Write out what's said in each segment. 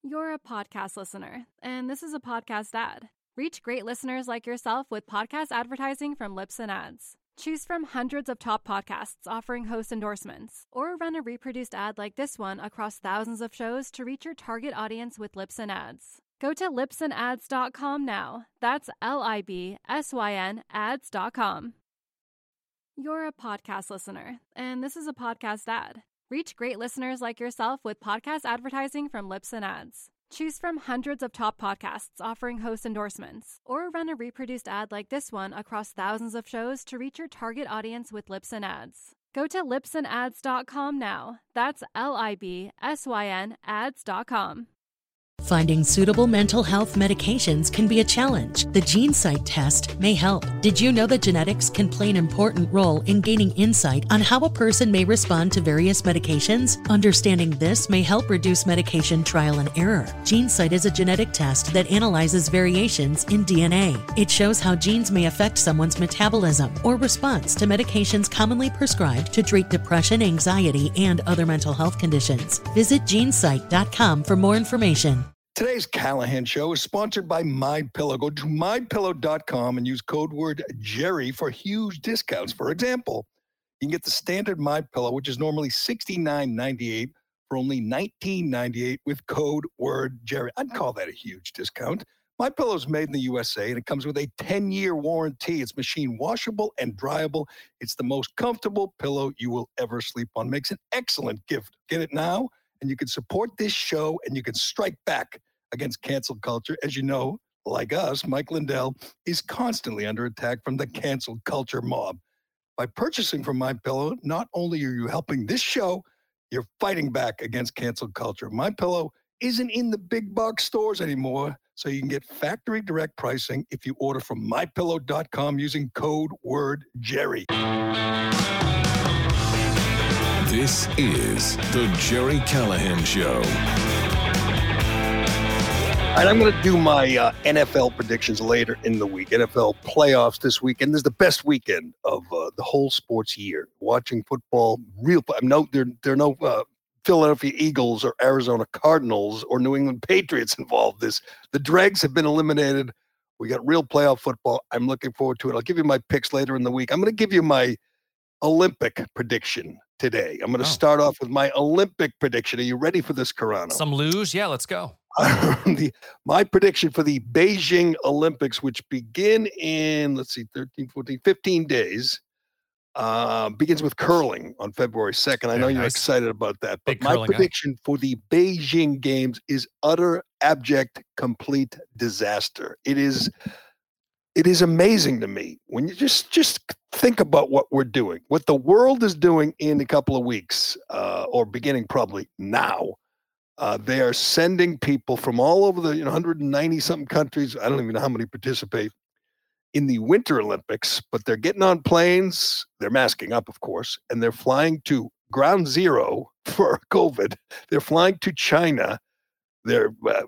You're a podcast listener, and this is a podcast ad. Reach great listeners like yourself with podcast advertising from Libsyn Ads. Choose from hundreds of top podcasts offering host endorsements, or run a reproduced ad like this one across thousands of shows to reach your target audience with Libsyn Ads. Go to libsynads.com now. That's LIBSYN ads.com. You're a podcast listener, and this is a podcast ad. Reach great listeners like yourself with podcast advertising from Libsyn Ads. Choose from hundreds of top podcasts offering host endorsements, or run a reproduced ad like this one across thousands of shows to reach your target audience with Libsyn Ads. Go to libsynads.com now. That's LIBSYN ads.com. Finding suitable mental health medications can be a challenge. The GeneSight test may help. Did you know that genetics can play an important role in gaining insight on how a person may respond to various medications? Understanding this may help reduce medication trial and error. GeneSight is a genetic test that analyzes variations in DNA. It shows how genes may affect someone's metabolism or response to medications commonly prescribed to treat depression, anxiety, and other mental health conditions. Visit GeneSight.com for more information. Today's Callahan Show is sponsored by MyPillow. Go to mypillow.com and use code word Jerry for huge discounts. For example, you can get the standard MyPillow, which is normally $69.98 for only $19.98 with code word Jerry. I'd call that a huge discount. MyPillow is made in the USA, and it comes with a 10-year warranty. It's machine washable and dryable. It's the most comfortable pillow you will ever sleep on. Makes an excellent gift. Get it now, and you can support this show, and you can strike back against cancel culture. As you know, like us, Mike Lindell is constantly under attack from the cancel culture mob. By purchasing from MyPillow, not only are you helping this show, you're fighting back against cancel culture. MyPillow isn't in the big box stores anymore, so you can get factory direct pricing if you order from mypillow.com using code word Jerry. This is the Jerry Callahan Show. All right, I'm going to do my NFL predictions later in the week. NFL playoffs this weekend. This is the best weekend of the whole sports year. Watching football, there are no Philadelphia Eagles or Arizona Cardinals or New England Patriots involved. The dregs have been eliminated. We got real playoff football. I'm looking forward to it. I'll give you my picks later in the week. I'm going to give you my Olympic prediction today. I'm going to start off with my Olympic prediction. Are you ready for this, Carano? Some luge? Yeah, let's go. My prediction for the Beijing Olympics, which begin in, 15 days, begins with curling on February 2nd. I know you're excited about that. But my prediction for the Beijing Games is utter, abject, complete disaster. It is amazing to me when you just think about what we're doing, what the world is doing in a couple of weeks, or beginning probably now. They are sending people from all over the 190-something countries. I don't even know how many participate in the Winter Olympics, but they're getting on planes. They're masking up, of course, and they're flying to ground zero for COVID. They're flying to China. They're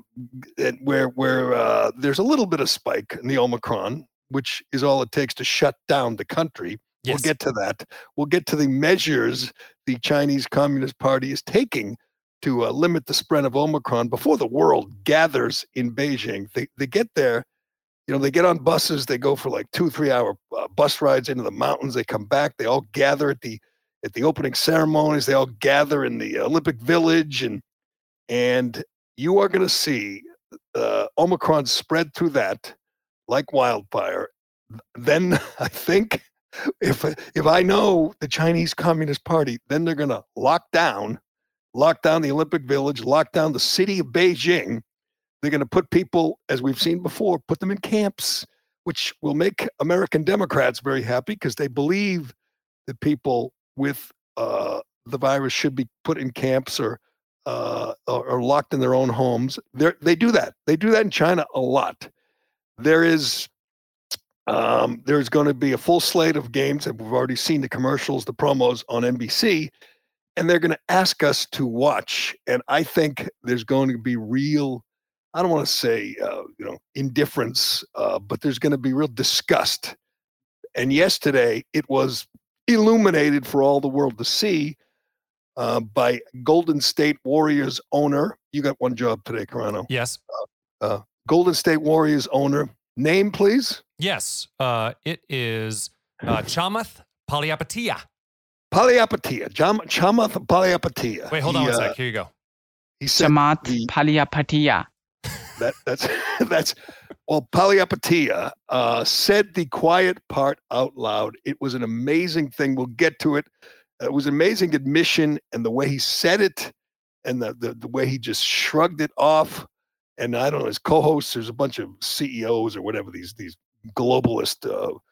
where there's a little bit of spike in the Omicron, which is all it takes to shut down the country. Yes. We'll get to that. We'll get to the measures the Chinese Communist Party is taking to limit the spread of Omicron before the world gathers in Beijing. They get there, they get on buses. They go for like 2-3 hour bus rides into the mountains. They come back. They all gather at the opening ceremonies. They all gather in the Olympic Village, and you are going to see Omicron spread through that like wildfire. Then I think if I know the Chinese Communist Party, then they're going to lock down the Olympic Village, lock down the city of Beijing. They're going to put people, as we've seen before, put them in camps, which will make American Democrats very happy because they believe that people with the virus should be put in camps or locked in their own homes. They do that. They do that in China a lot. There's going to be a full slate of games, and we've already seen the commercials, the promos on NBC, and they're going to ask us to watch. And I think there's going to be real, I don't want to say, indifference, but there's going to be real disgust. And yesterday it was illuminated for all the world to see by Golden State Warriors owner, you got one job today, Carano. Yes. Golden State Warriors owner. Name, please. Yes. It is Chamath Palihapitiya. Palihapitiya. Chamath Palihapitiya. Wait, hold on one sec. Here you go. He said Chamath Palihapitiya. That's well, Palihapitiya said the quiet part out loud. It was an amazing thing. We'll get to it. It was an amazing admission, and the way he said it, and the way he just shrugged it off. And I don't know, his co-hosts, there's a bunch of CEOs or whatever, these globalist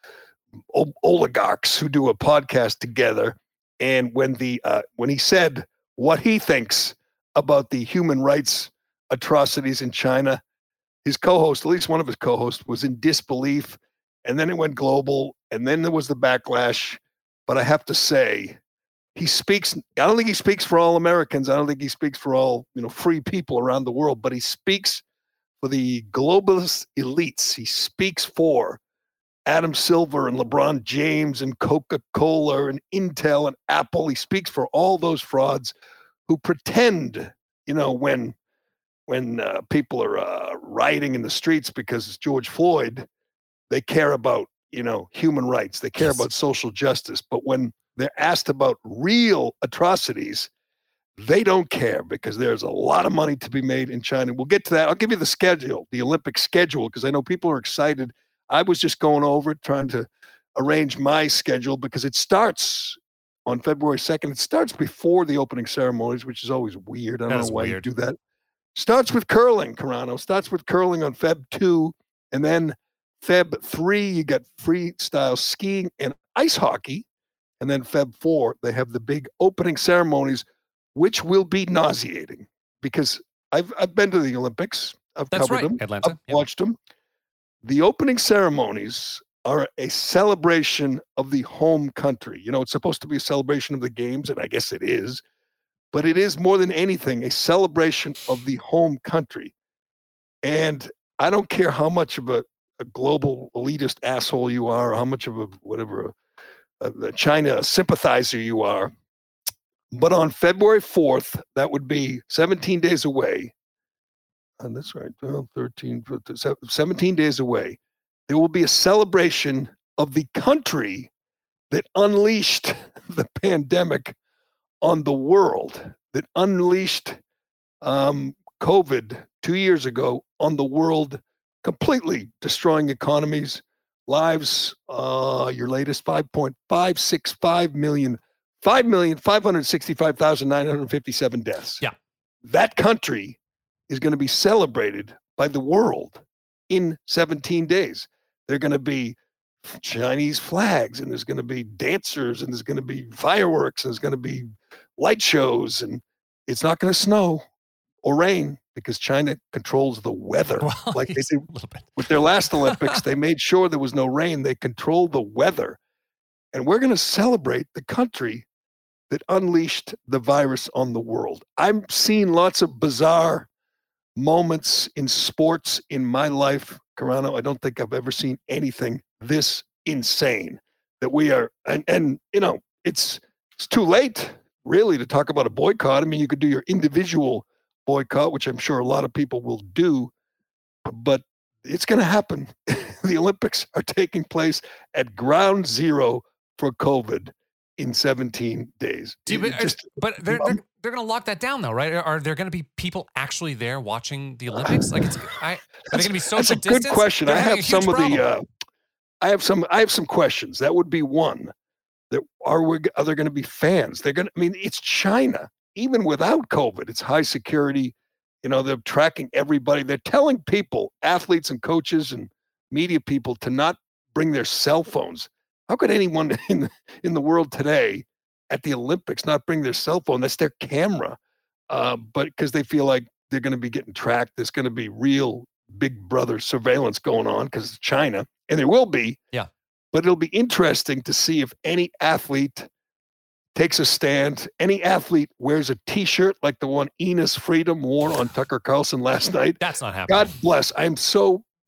oligarchs who do a podcast together. And when he said what he thinks about the human rights atrocities in China, his co-host, at least one of his co-hosts, was in disbelief. And then it went global, and then there was the backlash. But I have to say, I don't think he speaks for all Americans. I don't think he speaks for all, free people around the world, but he speaks for the globalist elites. He speaks for Adam Silver and LeBron James and Coca-Cola and Intel and Apple. He speaks for all those frauds who pretend, when people are rioting in the streets because it's George Floyd, they care about, human rights. They care about social justice. But when they're asked about real atrocities, they don't care, because there's a lot of money to be made in China. We'll get to that. I'll give you the schedule, the Olympic schedule, because I know people are excited. I was just going over it, trying to arrange my schedule, because it starts on February 2nd. It starts before the opening ceremonies, which is always weird. I don't know why you do that. Starts with curling, Carano. Starts with curling on Feb 2, and then Feb 3, you got freestyle skiing and ice hockey. And then Feb 4, they have the big opening ceremonies, which will be nauseating, because I've been to the Olympics. I've covered them. Atlanta. I've watched them. The opening ceremonies are a celebration of the home country. It's supposed to be a celebration of the games, and I guess it is. But it is more than anything a celebration of the home country. And I don't care how much of a global elitist asshole you are, or how much of a China sympathizer you are. But on February 4th, that would be 17 days away. And that's right, 12, 13, 17 days away. There will be a celebration of the country that unleashed the pandemic on the world, that unleashed COVID 2 years ago on the world, completely destroying economies, lives. Your latest 5.565 million, 5,565,957 deaths. Yeah. That country is going to be celebrated by the world in 17 days. They're going to be Chinese flags, and there's going to be dancers, and there's going to be fireworks, and there's going to be light shows, and it's not going to snow or rain, because China controls the weather. Well, like they did with their last Olympics. They made sure there was no rain. They controlled the weather. And we're going to celebrate the country that unleashed the virus on the world. I've seen lots of bizarre moments in sports in my life, Carano. I don't think I've ever seen anything this insane, that we are, and it's too late really to talk about a boycott. I mean, you could do your individual boycott, which I'm sure a lot of people will do, but it's going to happen. The Olympics are taking place at ground zero for COVID in 17 days. But they're going to lock that down, though, right? Are there going to be people actually there watching the Olympics? Like, are they going to be social distance? That's a good question. I have some of the. I have some questions. That would be one. That are there going to be fans? They're going to. I mean, it's China. Even without COVID, it's high security. They're tracking everybody. They're telling people, athletes and coaches and media people, to not bring their cell phones. How could anyone in the world today at the Olympics not bring their cell phone? That's their camera. But because they feel like they're going to be getting tracked, there's going to be real big brother surveillance going on, because it's China, and there will be. Yeah. But it'll be interesting to see if any athlete takes a stand. Any athlete wears a T-shirt like the one Enos Freedom wore on Tucker Carlson last night. That's not happening. God bless.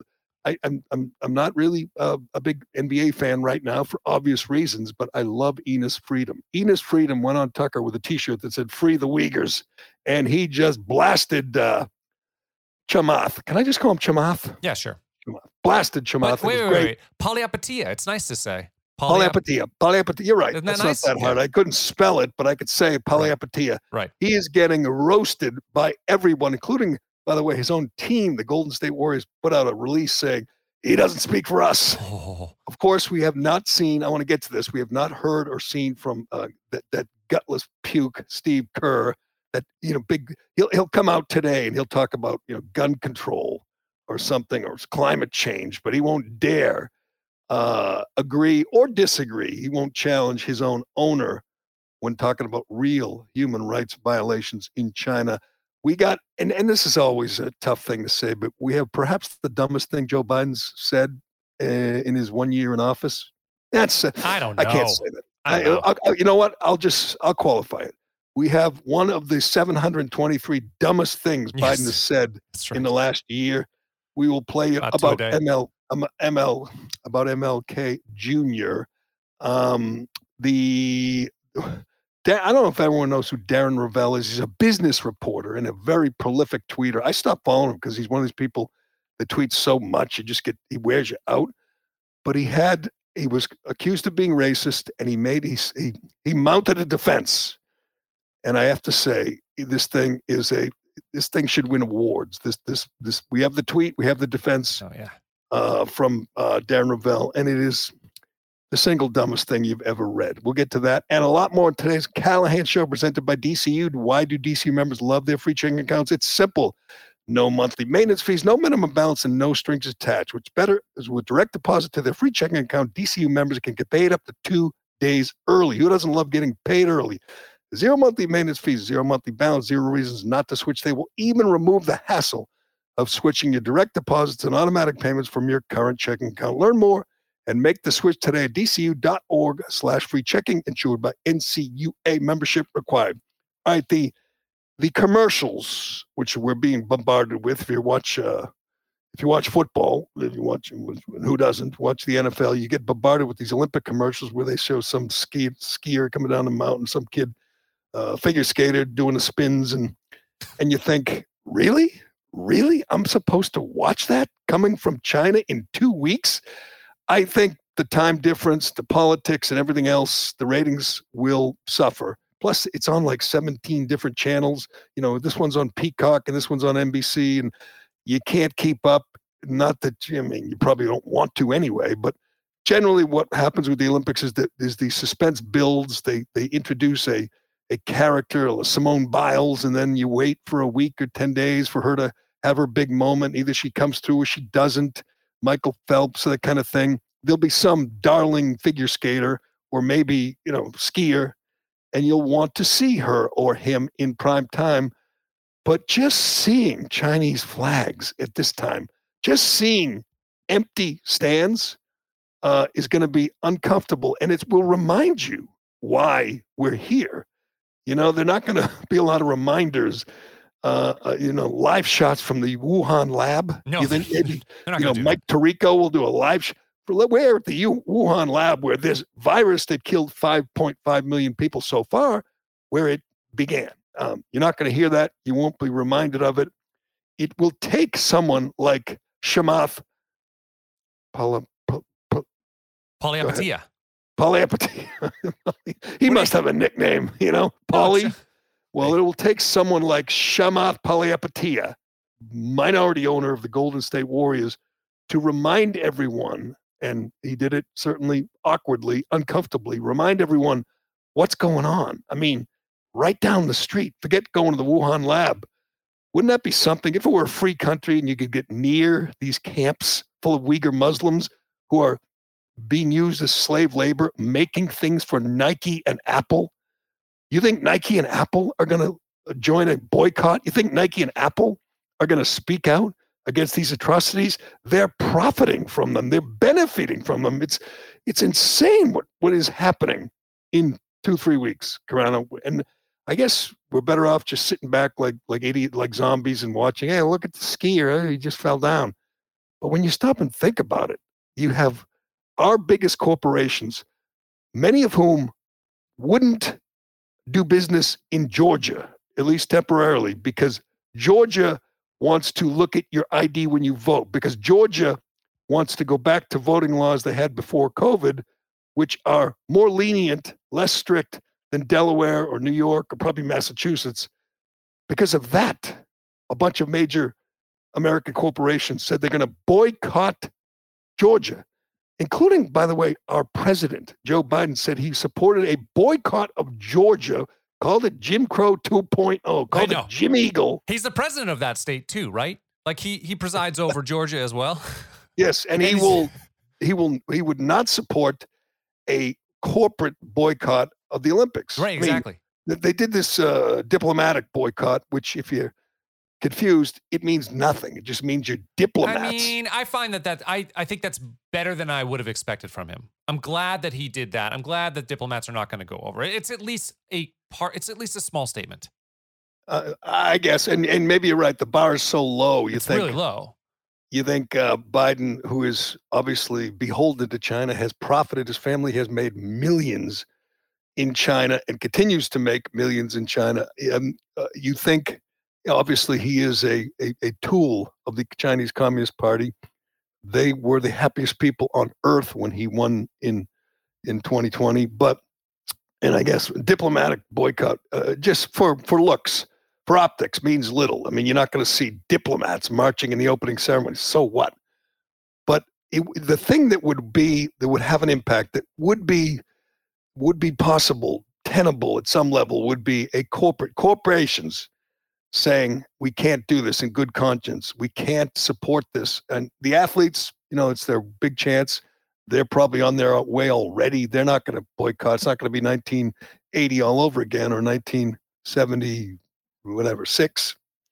I'm not really a big NBA fan right now for obvious reasons, but I love Enos Freedom. Enos Freedom went on Tucker with a T-shirt that said "Free the Uyghurs," and he just blasted Chamath. Can I just call him Chamath? Yeah, sure. Chamath. Blasted Chamath. Wait. Polyapatia. It's nice to say. Polyapatia. You're right. Isn't that That's nice? not that hard. I couldn't spell it, but I could say polyapatia. Right. He is getting roasted by everyone, including, by the way, his own team. The Golden State Warriors put out a release saying he doesn't speak for us. Oh. Of course, we have not seen. I want to get to this. We have not heard or seen from that gutless puke, Steve Kerr. That big. He'll come out today and he'll talk about gun control or something or climate change, but he won't dare agree or disagree. He won't challenge his own owner when talking about real human rights violations in China. We got, and this is always a tough thing to say, but we have perhaps the dumbest thing Joe Biden's said in his 1 year in office. That's I don't know. I can't say that. I you know what? I'll qualify it. We have one of the 723 dumbest things Biden has said in the last year. We will play it about MLK Jr. I don't know if everyone knows who Darren Ravel is. He's a business reporter and a very prolific tweeter. I stopped following him because he's one of these people that tweets so much he wears you out. But he was accused of being racist, and he mounted a defense. And I have to say, this thing should win awards. This we have the tweet, we have the defense. Oh yeah. From Darren Ravel, and it is the single dumbest thing you've ever read. We'll get to that and a lot more in today's Callahan Show presented by DCU. Why do DCU members love their free checking accounts? It's simple. No monthly maintenance fees, no minimum balance, and no strings attached. What's better is with direct deposit to their free checking account, DCU members can get paid up to 2 days early. Who doesn't love getting paid early? 0 monthly maintenance fees, 0 monthly balance, 0 reasons not to switch. They will even remove the hassle of switching your direct deposits and automatic payments from your current checking account. Learn more and make the switch today at dcu.org/free checking, insured by NCUA, membership required. All right, the commercials, which we're being bombarded with, if you watch football, who doesn't watch the NFL, you get bombarded with these Olympic commercials where they show some skier coming down the mountain, some kid, figure skater doing the spins, and you think, really? I'm supposed to watch that coming from China in 2 weeks? I think the time difference, the politics, and everything else, the ratings will suffer. Plus, it's on like 17 different channels. This one's on Peacock and this one's on NBC, and you can't keep up. Not that, you probably don't want to anyway, but generally what happens with the Olympics is that the suspense builds. They introduce a character, Simone Biles, and then you wait for a week or 10 days for her to have her big moment. Either she comes through or she doesn't. Michael Phelps, that kind of thing. There'll be some darling figure skater or maybe, skier, and you'll want to see her or him in prime time. But just seeing Chinese flags at this time, just seeing empty stands is going to be uncomfortable, and it will remind you why we're here. They're not going to be a lot of reminders. Live shots from the Wuhan lab. No, you think maybe Mike that. Tirico will do a live we're at the Wuhan lab where this virus that killed 5.5 million people so far, where it began. You're not going to hear that. You won't be reminded of it. It will take someone like Chamath Polyapatia. Polyapatia. He must have a nickname, Polly. Well, it will take someone like Chamath Palihapitiya, minority owner of the Golden State Warriors, to remind everyone, and he did it certainly awkwardly, uncomfortably, remind everyone what's going on. I mean, right down the street, forget going to the Wuhan lab. Wouldn't that be something if it were a free country and you could get near these camps full of Uyghur Muslims who are being used as slave labor, making things for Nike and Apple? You think Nike and Apple are going to join a boycott? You think Nike and Apple are going to speak out against these atrocities? They're profiting from them. They're benefiting from them. It's insane what is happening in 2-3 weeks, Carano. And I guess we're better off just sitting back like idiot, like zombies and watching. Hey, look at the skier. He just fell down. But when you stop and think about it, you have our biggest corporations, many of whom wouldn't do business in Georgia, at least temporarily, because Georgia wants to look at your ID when you vote, because Georgia wants to go back to voting laws they had before COVID, which are more lenient, less strict than Delaware or New York or probably Massachusetts. Because of that, a bunch of major American corporations said they're going to boycott Georgia, including, by the way, our president, Joe Biden, said he supported a boycott of Georgia, called it Jim Crow 2.0, called it Jim Eagle. He's the president of that state too, right? Like he presides over Georgia as well. Yes, and he would not support a corporate boycott of the Olympics. Right, exactly. They did this diplomatic boycott, which if you're confused, it means nothing. It just means you're diplomats. I mean, I find that I think that's better than I would have expected from him. I'm glad that he did that. I'm glad that diplomats are not going to go over it. It's at least a small statement. I guess, and maybe you're right. The bar is so low. It's really low. You think Biden, who is obviously beholden to China, has profited. His family has made millions in China and continues to make millions in China. You think, obviously, he is a tool of the Chinese Communist Party. They were the happiest people on earth when he won in 2020. And I guess diplomatic boycott, just for looks, for optics, means little. I mean, you're not going to see diplomats marching in the opening ceremony. So what? But the thing that would have an impact, that would be possible, tenable at some level, would be corporations saying, we can't do this in good conscience. We can't support this. And the athletes, it's their big chance. They're probably on their way already. They're not going to boycott. It's not going to be 1980 all over again, or 1970, whatever, 6.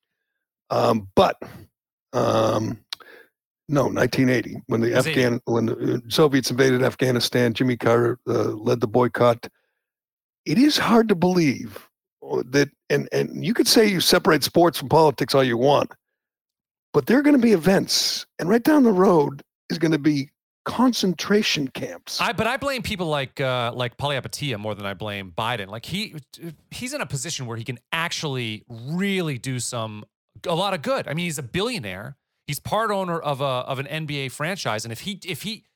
No, 1980, when the Soviets invaded Afghanistan, Jimmy Carter led the boycott. It is hard to believe that, and you could say you separate sports from politics all you want, but there are going to be events, and right down the road is going to be concentration camps. But I blame people like Palihapitiya more than I blame Biden. Like he's in a position where he can actually really do a lot of good. I mean, he's a billionaire. He's part owner of an NBA franchise, and if he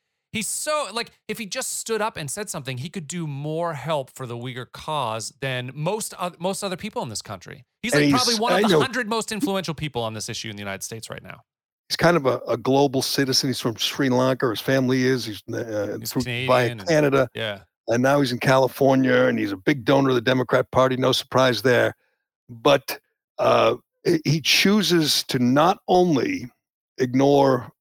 just stood up and said something, he could do more help for the Uyghur cause than most other people in this country. He's probably one of the 100 most influential people on this issue in the United States right now. He's kind of a global citizen. He's from Sri Lanka. His family is. He's by Canada. Yeah. And now he's in California, and he's a big donor of the Democrat Party. No surprise there. But he chooses to not only ignore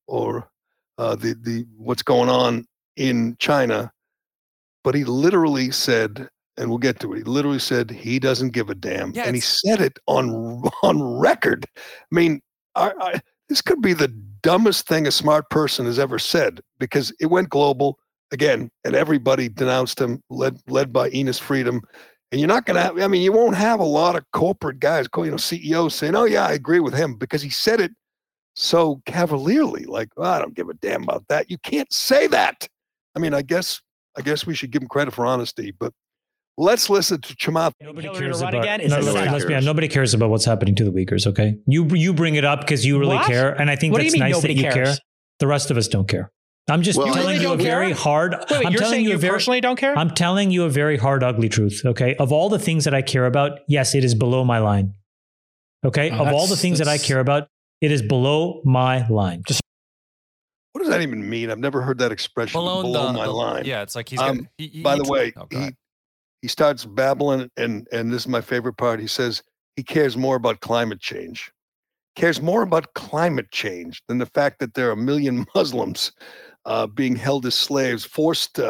the what's going on in China, but he literally said, and we'll get to it, he literally said he doesn't give a damn. Yeah, and he said it on record. I mean, this could be the dumbest thing a smart person has ever said, because it went global again, and everybody denounced him, led by Enos Freedom. And you're not going to have, you won't have a lot of corporate guys, CEOs saying, oh yeah, I agree with him, because he said it so cavalierly, like, I don't give a damn about that. You can't say that. I guess we should give him credit for honesty, but let's listen to Chamath. Nobody cares about nobody cares about what's happening to the Uyghurs, okay? You bring it up because you really care, and I think that's nice that you care. The rest of us don't care. I'm just telling you a very hard. Wait, you're saying you personally don't care? I'm telling you a very hard, ugly truth, okay? Of all the things that I care about, yes, it is below my line. Okay? Of all the things that I care about, it is below my line. What does that even mean? I've never heard that expression, below my line. Yeah, it's like he's by the way, he starts babbling, and this is my favorite part. He says he cares more about climate change. Cares more about climate change than the fact that there are 1 million Muslims being held as slaves, forced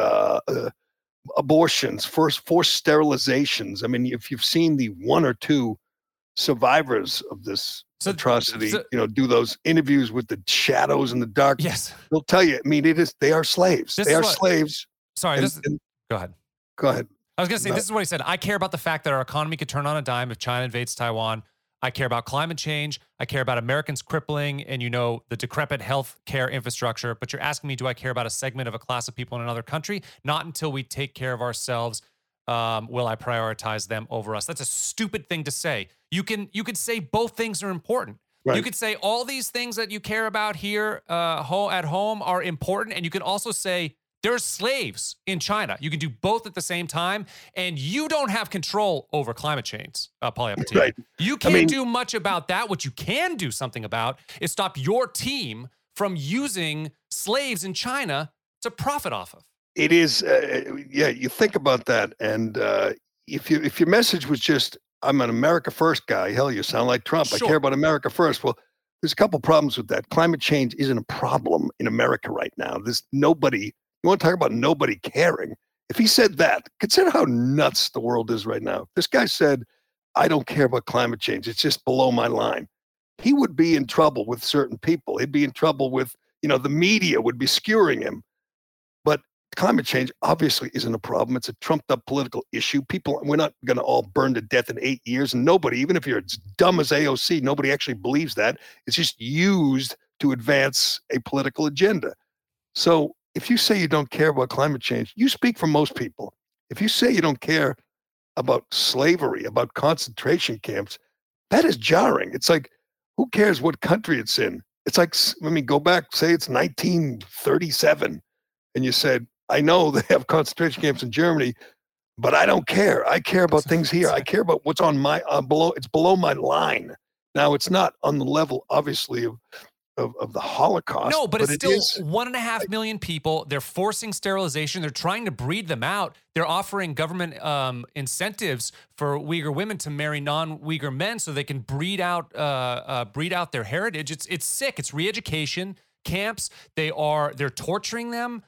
abortions, forced sterilizations. If you've seen the 1 or 2 survivors of this atrocity, do those interviews with the shadows and the dark. Yes, they'll tell you. They are slaves. Slaves. Sorry, go ahead. Go ahead. I was going to say, this is what he said. I care about the fact that our economy could turn on a dime if China invades Taiwan. I care about climate change. I care about Americans crippling and, the decrepit health care infrastructure. But you're asking me, do I care about a segment of a class of people in another country? Not until we take care of ourselves will I prioritize them over us. That's a stupid thing to say. You could say both things are important. Right. You could say all these things that you care about here at home are important. And you can also say, there's slaves in China. You can do both at the same time, and you don't have control over climate change, Palihapitiya. Right. You can't do much about that. What you can do something about is stop your team from using slaves in China to profit off of. It is, you think about that, and if your message was just, I'm an America First guy, hell, you sound like Trump. Sure. I care about America first. Well, there's a couple problems with that. Climate change isn't a problem in America right now. There's nobody... You want to talk about nobody caring? If he said that, consider how nuts the world is right now. If this guy said, I don't care about climate change, it's just below my line, he would be in trouble with certain people. He'd be in trouble with, the media would be skewering him. But climate change obviously isn't a problem. It's a trumped up political issue. We're not going to all burn to death in 8 years. And nobody, even if you're as dumb as AOC, nobody actually believes that. It's just used to advance a political agenda. So, if you say you don't care about climate change, you speak for most people. If you say you don't care about slavery, about concentration camps, that is jarring. It's like, who cares what country it's in? It's like, go back, say it's 1937, and you said, I know they have concentration camps in Germany, but I don't care. I care about things here. I care about what's on my, it's below my line. Now, it's not on the level, obviously, of the Holocaust. No, but it's still 1.5 million people. They're forcing sterilization. They're trying to breed them out. They're offering government incentives for Uyghur women to marry non-Uyghur men so they can breed out their heritage. It's sick. It's re-education camps. They're torturing them.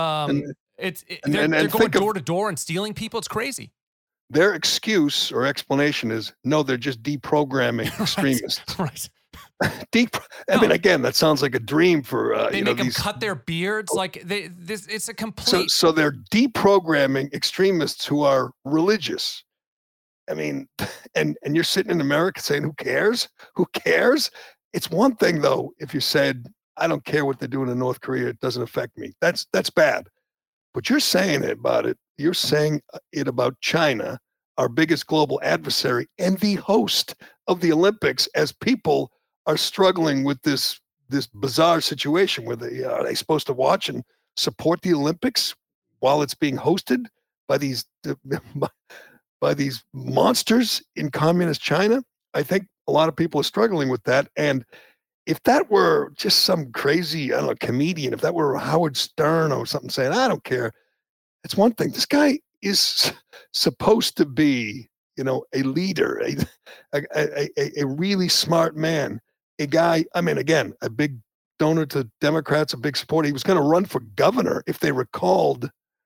They're going door to door and stealing people. It's crazy. Their excuse or explanation is, no, they're just deprogramming extremists. Right. Again, that sounds like a dream for they make them cut their beards. It's a complete. So they're deprogramming extremists who are religious. And you're sitting in America saying, who cares? Who cares? It's one thing though, if you said, I don't care what they're doing in North Korea, it doesn't affect me. That's bad. But you're saying it about it. You're saying it about China, our biggest global adversary and the host of the Olympics, as people are struggling with this bizarre situation where are they supposed to watch and support the Olympics while it's being hosted by these monsters in communist China? I think a lot of people are struggling with that. And if that were just some crazy, comedian, if that were Howard Stern or something saying, I don't care, it's one thing. This guy is supposed to be, a leader, a really smart man. A guy, again, a big donor to Democrats, a big supporter. He was going to run for governor, if they recalled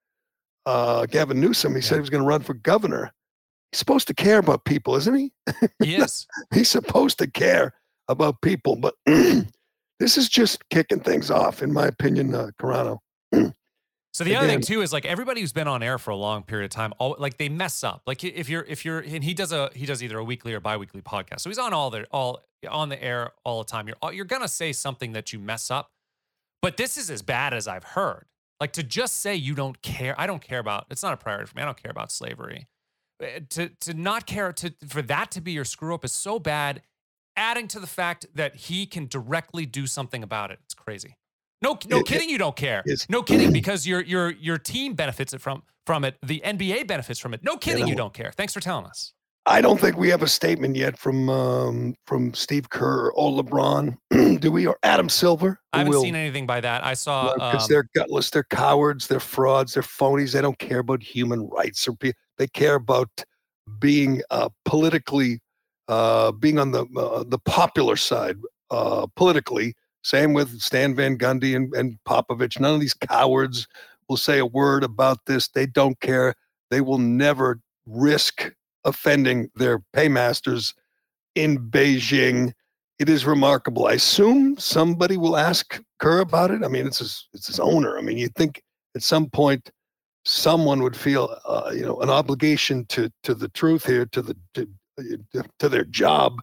Gavin Newsom. He said he was going to run for governor. He's supposed to care about people, isn't he? Yes. He's supposed to care about people, but this is just kicking things off, in my opinion, Carano. So the other thing too is everybody who's been on air for a long period of time, they mess up. If you're, and he does either a weekly or biweekly podcast, so he's on all on the air all the time. You're gonna say something that you mess up, but this is as bad as I've heard. To just say you don't care, I don't care about. It's not a priority for me. I don't care about slavery. To not care, for that to be your screw up is so bad. Adding to the fact that he can directly do something about it, it's crazy. No kidding, you don't care. No kidding, because your team benefits from it. The NBA benefits from it. No kidding, you don't care. Thanks for telling us. I don't think we have a statement yet from Steve Kerr or LeBron, do we? Or Adam Silver? I haven't seen anything by that. I saw because they're gutless, they're cowards, they're frauds, they're phonies. They don't care about human rights, or they care about being politically, being on the popular side politically. Same with Stan Van Gundy and Popovich. None of these cowards will say a word about this. They don't care. They will never risk offending their paymasters in Beijing. It is remarkable. I assume somebody will ask Kerr about it. It's his owner. You'd think at some point someone would feel an obligation to the truth here, to their job,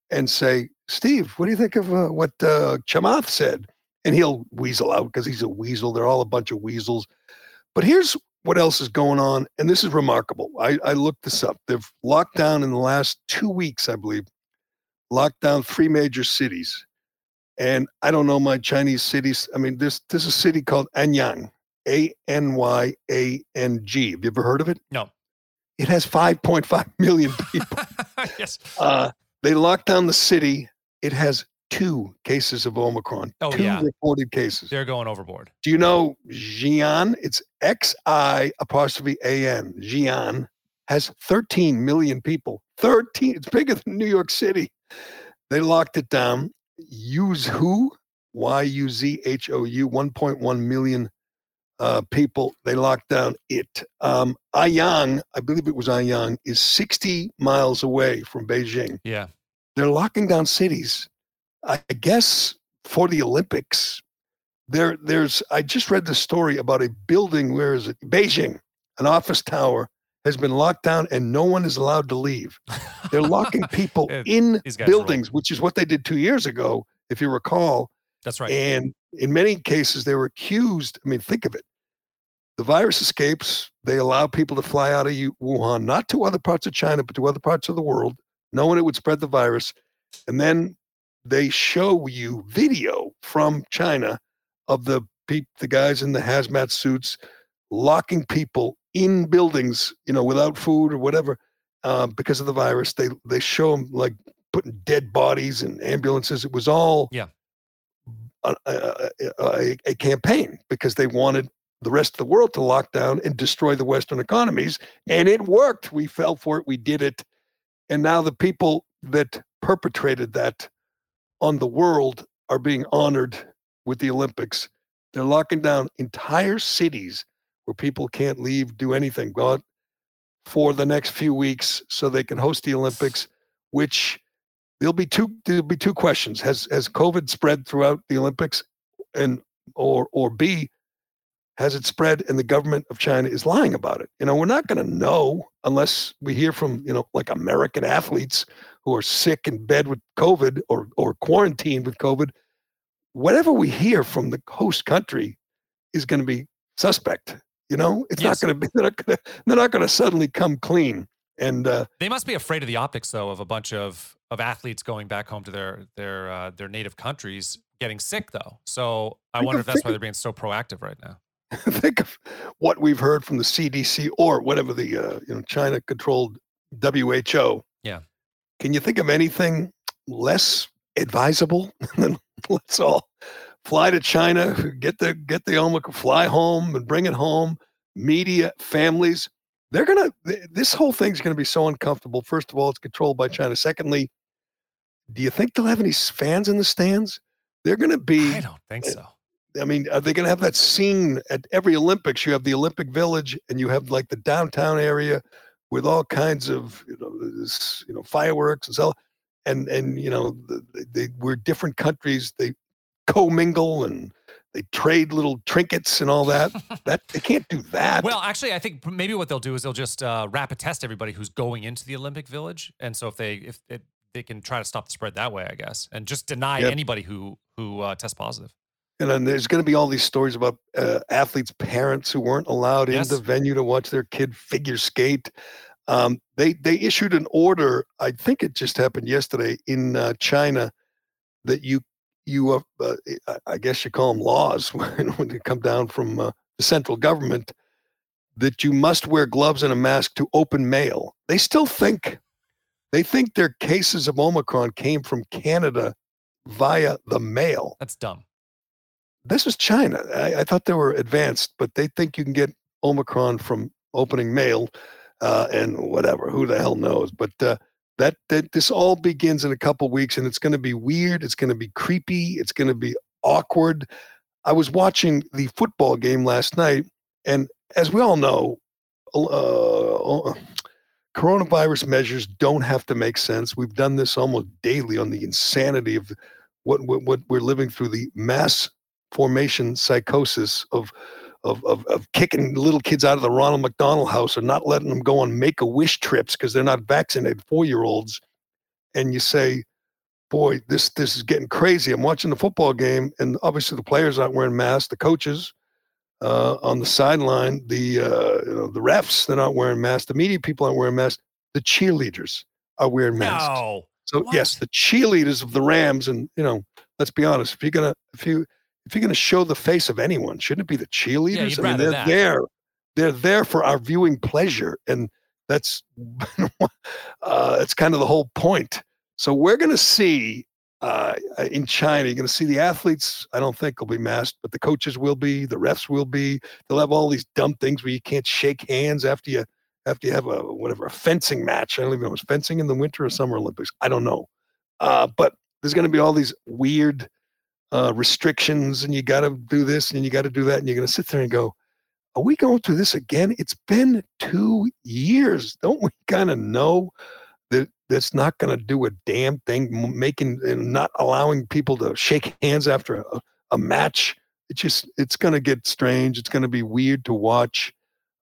and say, Steve, what do you think of what Chamath said? And he'll weasel out because he's a weasel. They're all a bunch of weasels. But here's what else is going on, and this is remarkable. I looked this up. They've locked down in the last 2 weeks, I believe, locked down 3 major cities. And I don't know my Chinese cities. I mean, there's a city called Anyang, Anyang. Have you ever heard of it? No. It has 5.5 million people. Yes. They locked down the city. It has 2 cases of Omicron. Oh, 2 yeah. reported cases. They're going overboard. Do you know Xi'an? It's Xi'an. Xi'an has 13 million people. 13. It's bigger than New York City. They locked it down. Yuzhou, Yuzhou, 1.1 million people. They locked down it. Anyang, I believe it was Anyang, is 60 miles away from Beijing. Yeah. They're locking down cities. I guess for the Olympics. I just read the story about a building, where is it? Beijing, an office tower has been locked down and no one is allowed to leave. They're locking people in buildings, which is what they did 2 years ago, if you recall. That's right. And in many cases, they were accused. I mean, think of it. The virus escapes. They allow people to fly out of Wuhan, not to other parts of China, but to other parts of the world, knowing it would spread the virus. And then they show you video from China of the guys in the hazmat suits locking people in buildings, without food or whatever, because of the virus. They show them like putting dead bodies in ambulances. It was all a campaign because they wanted the rest of the world to lock down and destroy the Western economies. And it worked. We fell for it. We did it. And now the people that perpetrated that on the world are being honored with the Olympics. They're locking down entire cities where people can't leave, do anything, God, for the next few weeks so they can host the Olympics, which there'll be two questions. Has COVID spread throughout the Olympics, and or B, has it spread and the government of China is lying about it? We're not going to know unless we hear from, like American athletes who are sick in bed with COVID or quarantined with COVID. Whatever we hear from the host country is going to be suspect. It's not going to be, they're not going to suddenly come clean. And they must be afraid of the optics, though, of a bunch of athletes going back home to their native countries getting sick, though. So I wonder if that's why they're being so proactive right now. Think of what we've heard from the CDC or whatever the China-controlled WHO. Yeah. Can you think of anything less advisable than let's all fly to China, get the Omicron, fly home and bring it home? Media, families, this whole thing's gonna be so uncomfortable. First of all, it's controlled by China. Secondly, do you think they'll have any fans in the stands? They're gonna be. I don't think so. I mean, are they going to have that scene at every Olympics? You have the Olympic Village, and you have like the downtown area with all kinds of fireworks and so, and we're different countries. They commingle and they trade little trinkets and all that. That they can't do that. Well, actually, I think maybe what they'll do is they'll just rapid test everybody who's going into the Olympic Village, and so if they can try to stop the spread that way, I guess, and just deny anybody who tests positive. And then there's going to be all these stories about athletes' parents who weren't allowed in the venue to watch their kid figure skate. They issued an order, I think it just happened yesterday, in China, that you I guess you call them laws when they come down from the central government, that you must wear gloves and a mask to open mail. They think their cases of Omicron came from Canada via the mail. That's dumb. This is China. I thought they were advanced, but they think you can get Omicron from opening mail and whatever. Who the hell knows? But that this all begins in a couple weeks, and it's going to be weird. It's going to be creepy. It's going to be awkward. I was watching the football game last night, and as we all know, coronavirus measures don't have to make sense. We've done this almost daily on the insanity of what we're living through, the mass formation psychosis of kicking little kids out of the Ronald McDonald House or not letting them go on Make-A-Wish trips because they're not vaccinated, 4-year-olds. And you say, boy, this is getting crazy. I'm watching the football game, and obviously the players aren't wearing masks. The coaches on the sideline, the refs, they're not wearing masks. The media people aren't wearing masks. The cheerleaders are wearing masks. No. So yes, the cheerleaders of the Rams, and let's be honest, if you're gonna show the face of anyone, shouldn't it be the cheerleaders? Yeah, they're there. They're there for our viewing pleasure, and that's it's kind of the whole point. So we're going to see in China, you're going to see the athletes. I don't think will be masked, but the coaches will be. The refs will be. They'll have all these dumb things where you can't shake hands after you have a fencing match. I don't even know, was fencing in the Winter or Summer Olympics? I don't know, but there's going to be all these weird restrictions, and you got to do this and you got to do that, and you're going to sit there and go, are we going through this again? It's been 2 years. Don't we kind of know that that's not going to do a damn thing, making and not allowing people to shake hands after a match? It's going to get strange. It's going to be weird to watch.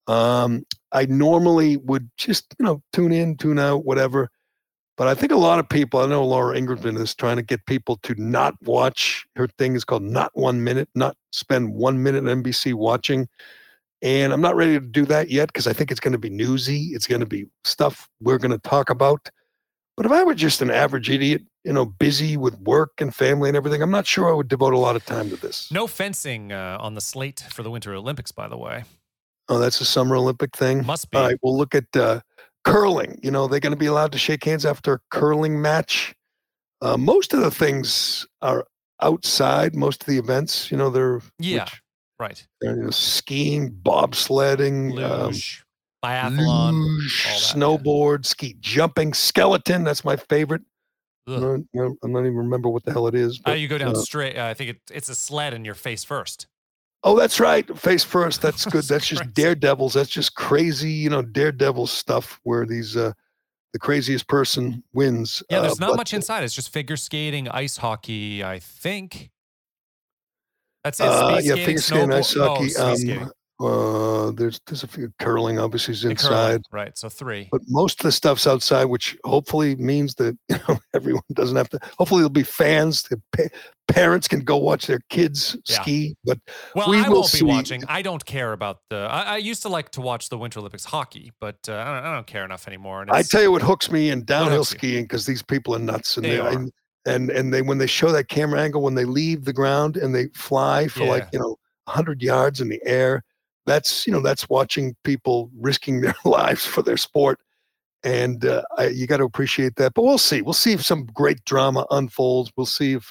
I normally would just, tune in, tune out, whatever. But I think a lot of people, I know Laura Ingraham is trying to get people to not watch. Her thing is called Not 1 Minute, not spend 1 minute at NBC watching. And I'm not ready to do that yet because I think it's going to be newsy. It's going to be stuff we're going to talk about. But if I were just an average idiot, busy with work and family and everything, I'm not sure I would devote a lot of time to this. No fencing on the slate for the Winter Olympics, by the way. Oh, that's a Summer Olympic thing? Must be. All right, we'll look at curling. They're going to be allowed to shake hands after a curling match. Most of the things are outside. Most of the events, they're... Yeah. Right. Skiing, bobsledding, luge, biathlon, snowboard, ski jumping, skeleton. That's my favorite. I'm not even remember what the hell it is. But, you go down straight. I think it's a sled and you're face first. Oh, that's right. Face first. That's good. That's just daredevils. That's just crazy, daredevil stuff where these the craziest person wins. Yeah, there's not much inside. It's just figure skating, ice hockey, I think. That's it. Figure skating, ice hockey. There's a few curling, obviously, is inside. Curling, right, so 3. But most of the stuff's outside, which hopefully means that everyone doesn't have to. Hopefully, there'll be fans. Parents can go watch their kids ski. But I won't be watching. I don't care about I used to like to watch the Winter Olympics hockey, but I don't care enough anymore. And I tell you what hooks me in downhill skiing because these people are nuts, and And they when they show that camera angle when they leave the ground and they fly for 100 yards in the air, that's watching people risking their lives for their sport, and you got to appreciate that. But we'll see if some great drama unfolds. We'll see if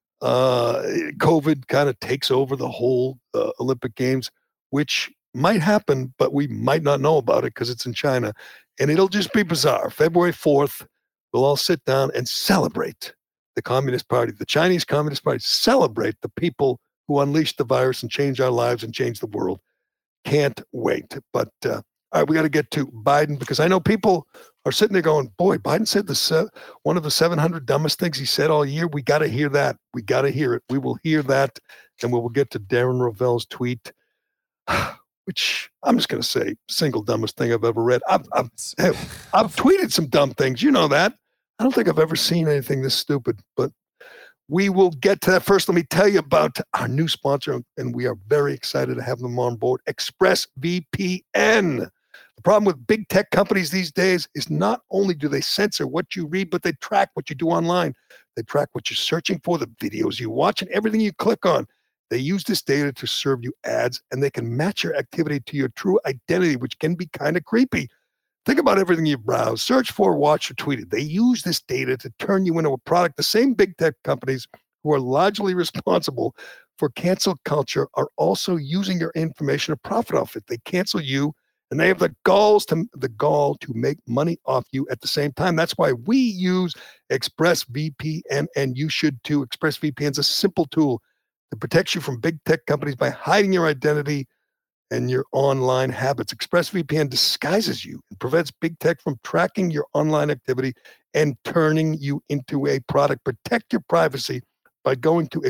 COVID kind of takes over the whole Olympic Games, which might happen, but we might not know about it because it's in China, and it'll just be bizarre. February 4th, we'll all sit down and celebrate the Communist Party, the Chinese Communist Party, celebrate the people who unleashed the virus and changed our lives and changed the world. Can't wait. But all right, we got to get to Biden because I know people are sitting there going, boy, Biden said one of the 700 dumbest things he said all year. We got to hear that. We got to hear it. We will hear that. And we will get to Darren Rovell's tweet, which I'm just going to say, single dumbest thing I've ever read. I've tweeted some dumb things. You know that. I don't think I've ever seen anything this stupid, but we will get to that. First, let me tell you about our new sponsor, and we are very excited to have them on board, ExpressVPN. The problem with big tech companies these days is not only do they censor what you read, but they track what you do online. They track what you're searching for, the videos you watch, and everything you click on. They use this data to serve you ads, and they can match your activity to your true identity, which can be kind of creepy. Think about everything you browse, search for, watch, or tweeted. They use this data to turn you into a product. The same big tech companies who are largely responsible for cancel culture are also using your information to profit off it. They cancel you, and they have the gall to make money off you at the same time. That's why we use ExpressVPN, and you should too. ExpressVPN is a simple tool that protects you from big tech companies by hiding your identity and your online habits. ExpressVPN disguises you and prevents big tech from tracking your online activity and turning you into a product. Protect your privacy by going to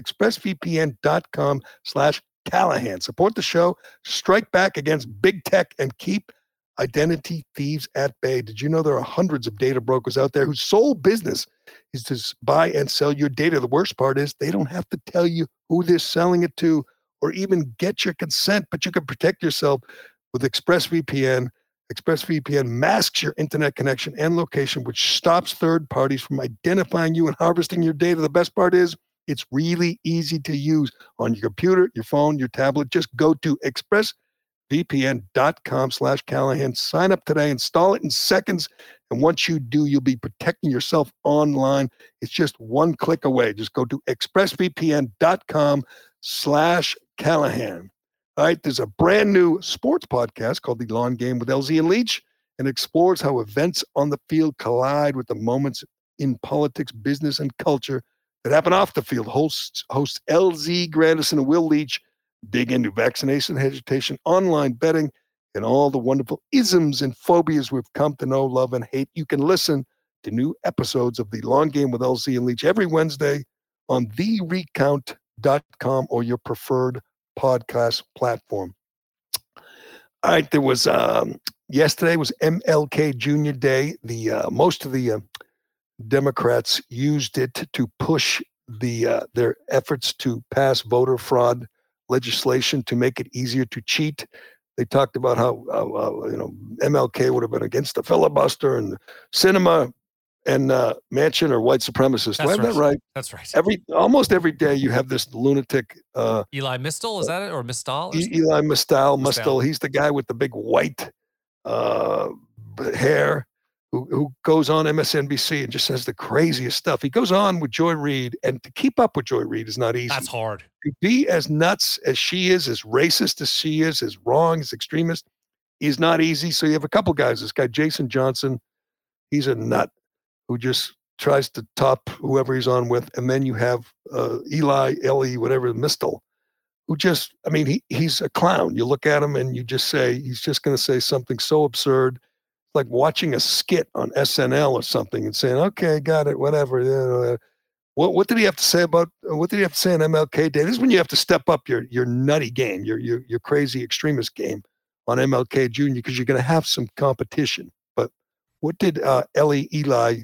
expressvpn.com/Callahan. Support the show, strike back against big tech, and keep identity thieves at bay. Did you know there are hundreds of data brokers out there whose sole business is to buy and sell your data. The worst part is they don't have to tell you who they're selling it to or even get your consent, but you can protect yourself with ExpressVPN. ExpressVPN masks your internet connection and location, which stops third parties from identifying you and harvesting your data. The best part is it's really easy to use on your computer, your phone, your tablet. Just go to expressvpn.com/Callahan. Sign up today, install it in seconds. And once you do, you'll be protecting yourself online. It's just one click away. Just go to expressvpn.com/Callahan. All right, there's a brand new sports podcast called The Long Game with LZ and Leach, and explores how events on the field collide with the moments in politics, business, and culture that happen off the field. Hosts LZ Grandison and Will Leach dig into vaccination hesitation, online betting, and all the wonderful isms and phobias we've come to know, love, and hate. You can listen to new episodes of The Long Game with LZ and Leach every Wednesday on therecount.com or your preferred podcast platform. All right, there was yesterday was MLK Jr. Day. Most of the Democrats used it to push their efforts to pass voter fraud legislation to make it easier to cheat. They talked about how MLK would have been against the filibuster, and Sinema and Manchin are white supremacists. Do I have that right? That's right. Almost every day you have this lunatic. Eli Mistel, is that it? Or Mistal? Eli Mistel. He's the guy with the big white hair who goes on MSNBC and just says the craziest stuff. He goes on with Joy Reid, and to keep up with Joy Reid is not easy. That's hard. To be as nuts as she is, as racist as she is, as wrong, as extremist, is not easy. So you have a couple guys. This guy, Jason Johnson, he's a nut who just tries to top whoever he's on with. And then you have Ellie, whatever, Mistel, who just, he's a clown. You look at him and you just say, he's just going to say something so absurd, like watching a skit on SNL or something and saying, okay, got it, whatever. What did he have to say on MLK Day? This is when you have to step up your nutty game, your crazy extremist game on MLK Jr., because you're going to have some competition. But what did Eli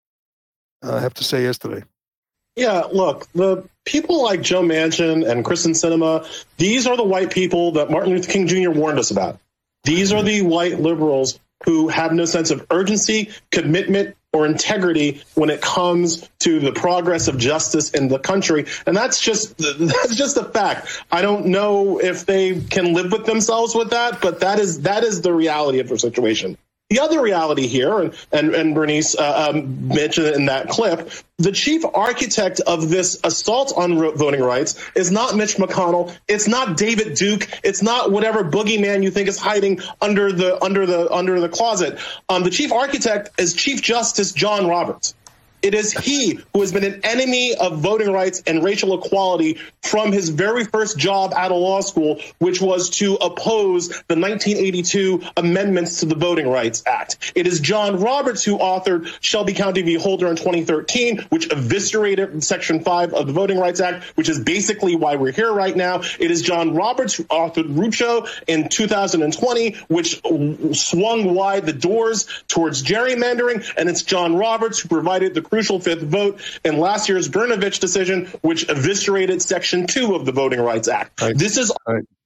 have to say yesterday? Yeah, look, the people like Joe Manchin and Kristen Sinema, these are the white people that Martin Luther King Jr. warned us about. These are the white liberals who have no sense of urgency, commitment, or integrity when it comes to the progress of justice in the country. And that's just a fact. I don't know if they can live with themselves with that, but that is the reality of the situation. The other reality here, and Bernice mentioned it in that clip, the chief architect of this assault on voting rights is not Mitch McConnell. It's not David Duke. It's not whatever boogeyman you think is hiding under the closet. The chief architect is Chief Justice John Roberts. It is he who has been an enemy of voting rights and racial equality from his very first job out of law school, which was to oppose the 1982 amendments to the Voting Rights Act. It is John Roberts who authored Shelby County v. Holder in 2013, which eviscerated Section 5 of the Voting Rights Act, which is basically why we're here right now. It is John Roberts who authored Rucho in 2020, which swung wide the doors towards gerrymandering. And it's John Roberts who provided the crucial fifth vote in last year's Brnovich decision, which eviscerated Section 2 of the Voting Rights Act. Right. This is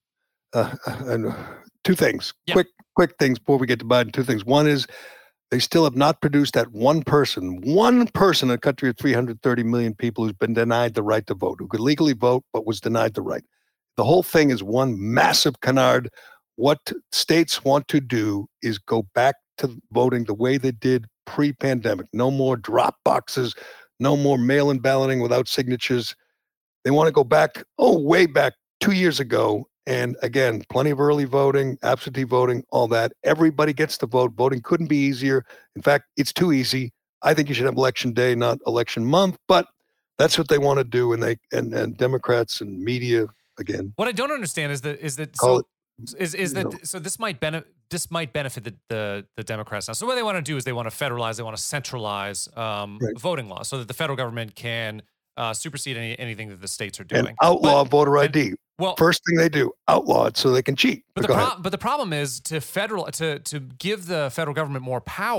two things. Yep. Quick things before we get to Biden. Two things. One is they still have not produced that one person in a country of 330 million people who's been denied the right to vote, who could legally vote but was denied the right. The whole thing is one massive canard. What states want to do is go back to voting the way they did pre-pandemic. No more drop boxes, no more mail-in balloting without signatures. They want to go back, way back 2 years ago. And again, plenty of early voting, absentee voting, all that. Everybody gets to vote. Voting couldn't be easier. In fact, it's too easy. I think you should have election day, not election month, but that's what they want to do. And Democrats and media, again. What I don't understand is that this might benefit the Democrats now. So what they want to do is they want to federalize, they want to centralize voting laws so that the federal government can supersede anything that the states are doing. And outlaw voter ID. Well, first thing they do, outlaw it so they can cheat. But the problem is to give the federal government more power.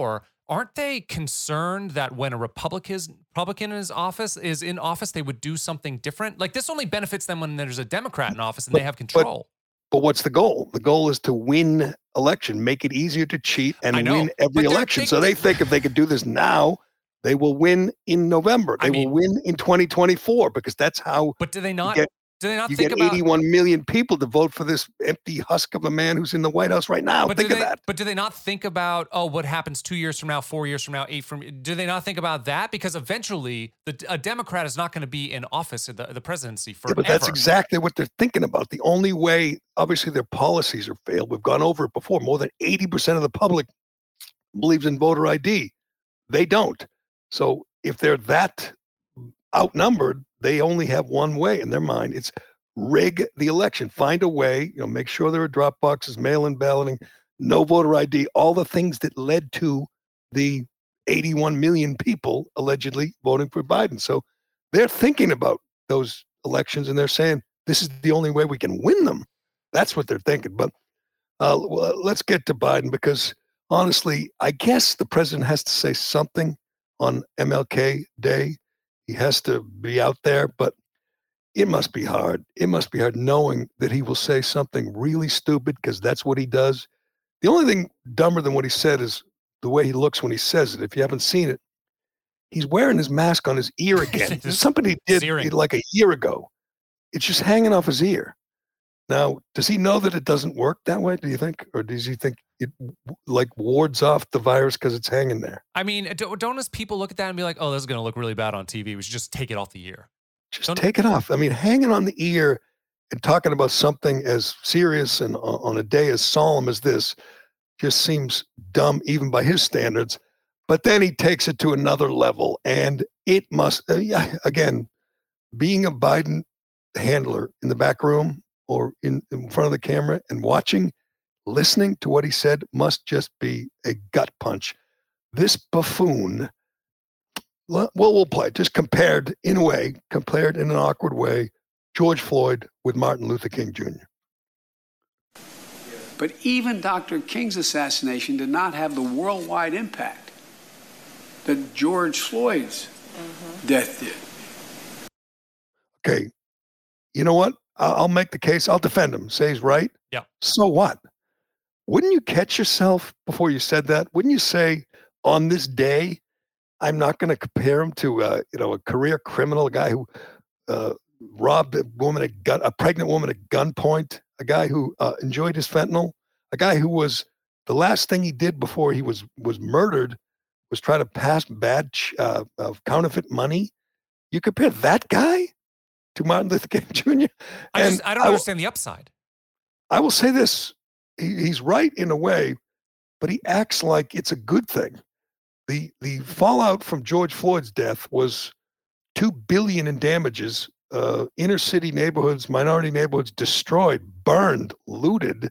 aren't they concerned that when a Republican is in office, they would do something different? Like, this only benefits them when there's a Democrat in office and they have control. But what's the goal? The goal is to win election, make it easier to cheat and win every election. So they think if they could do this now, they will win in November. They will win in 2024 because that's how. But do they not you think get about 81 million people to vote for this empty husk of a man who's in the White House right now? Think of that. But do they not think about, what happens 2 years from now, 4 years from now, do they not think about that? Because eventually a Democrat is not going to be in office at the presidency forever. Yeah, but that's exactly what they're thinking about. The only way, obviously their policies are failed. We've gone over it before. More than 80% of the public believes in voter ID. They don't. So if they're that outnumbered, they only have one way in their mind. It's rig the election. Find a way, make sure there are drop boxes, mail-in balloting, no voter ID, all the things that led to the 81 million people allegedly voting for Biden. So they're thinking about those elections and they're saying, this is the only way we can win them. That's what they're thinking. But let's get to Biden because honestly, I guess the president has to say something on MLK Day. He has to be out there, but it must be hard. It must be hard knowing that he will say something really stupid because that's what he does. The only thing dumber than what he said is the way he looks when he says it. If you haven't seen it, he's wearing his mask on his ear again. Somebody did it like a year ago. It's just hanging off his ear. Now, does he know that it doesn't work that way, do you think? Or does he think it like wards off the virus because it's hanging there? I mean, don't as people look at that and be like, oh, this is going to look really bad on TV. We should just take it off the ear. Take it off. I mean, hanging on the ear and talking about something as serious and on a day as solemn as this just seems dumb even by his standards. But then he takes it to another level. And it must, again, being a Biden handler in the back room or in front of the camera and listening to what he said must just be a gut punch. This buffoon, we'll play, just compared in an awkward way, George Floyd with Martin Luther King Jr. But even Dr. King's assassination did not have the worldwide impact that George Floyd's death did. Okay, you know what? I'll make the case. I'll defend him. Say he's right. Yeah. So what? Wouldn't you catch yourself before you said that? Wouldn't you say, on this day, I'm not going to compare him to a career criminal, a guy who robbed a pregnant woman at gunpoint, a guy who enjoyed his fentanyl, a guy who was the last thing he did before he was murdered was try to pass bad counterfeit money. You compare that guy to Martin Luther King Jr. I don't understand the upside. I will say this. He's right in a way, but he acts like it's a good thing. The fallout from George Floyd's death was $2 billion in damages, inner city neighborhoods, minority neighborhoods destroyed, burned, looted,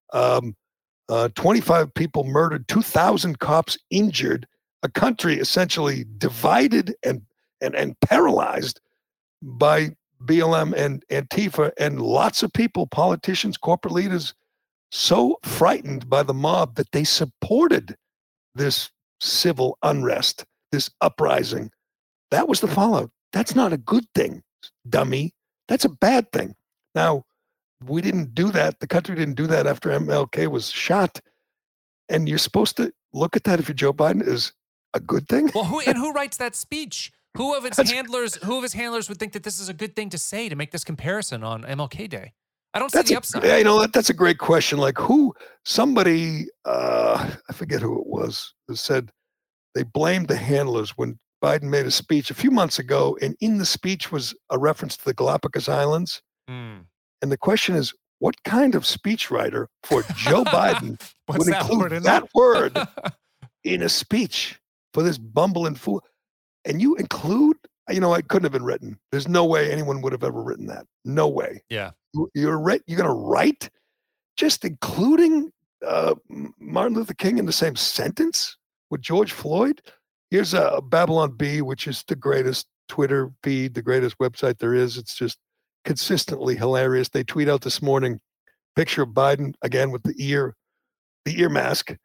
25 people murdered, 2,000 cops injured, a country essentially divided and paralyzed by BLM and Antifa, and lots of people, politicians, corporate leaders, so frightened by the mob that they supported this civil unrest, this uprising. That was the fallout. That's not a good thing, dummy. That's a bad thing. Now, we didn't do that. The country didn't do that after MLK was shot. And you're supposed to look at that, if you're Joe Biden, as a good thing. Well, who writes that speech? Who of his handlers would think that this is a good thing to say to make this comparison on MLK Day? I don't see the upside. That's a great question. Like somebody, I forget who it was, that said they blamed the handlers when Biden made a speech a few months ago, and in the speech was a reference to the Galapagos Islands. And the question is, what kind of speechwriter for Joe Biden would include that word in a speech for this bumbling fool? And you include, it couldn't have been written. There's no way anyone would have ever written that. No way. Yeah. You're going to write just including Martin Luther King in the same sentence with George Floyd? Here's a Babylon Bee, which is the greatest Twitter feed, the greatest website there is. It's just consistently hilarious. They tweet out this morning, picture of Biden again with the ear mask.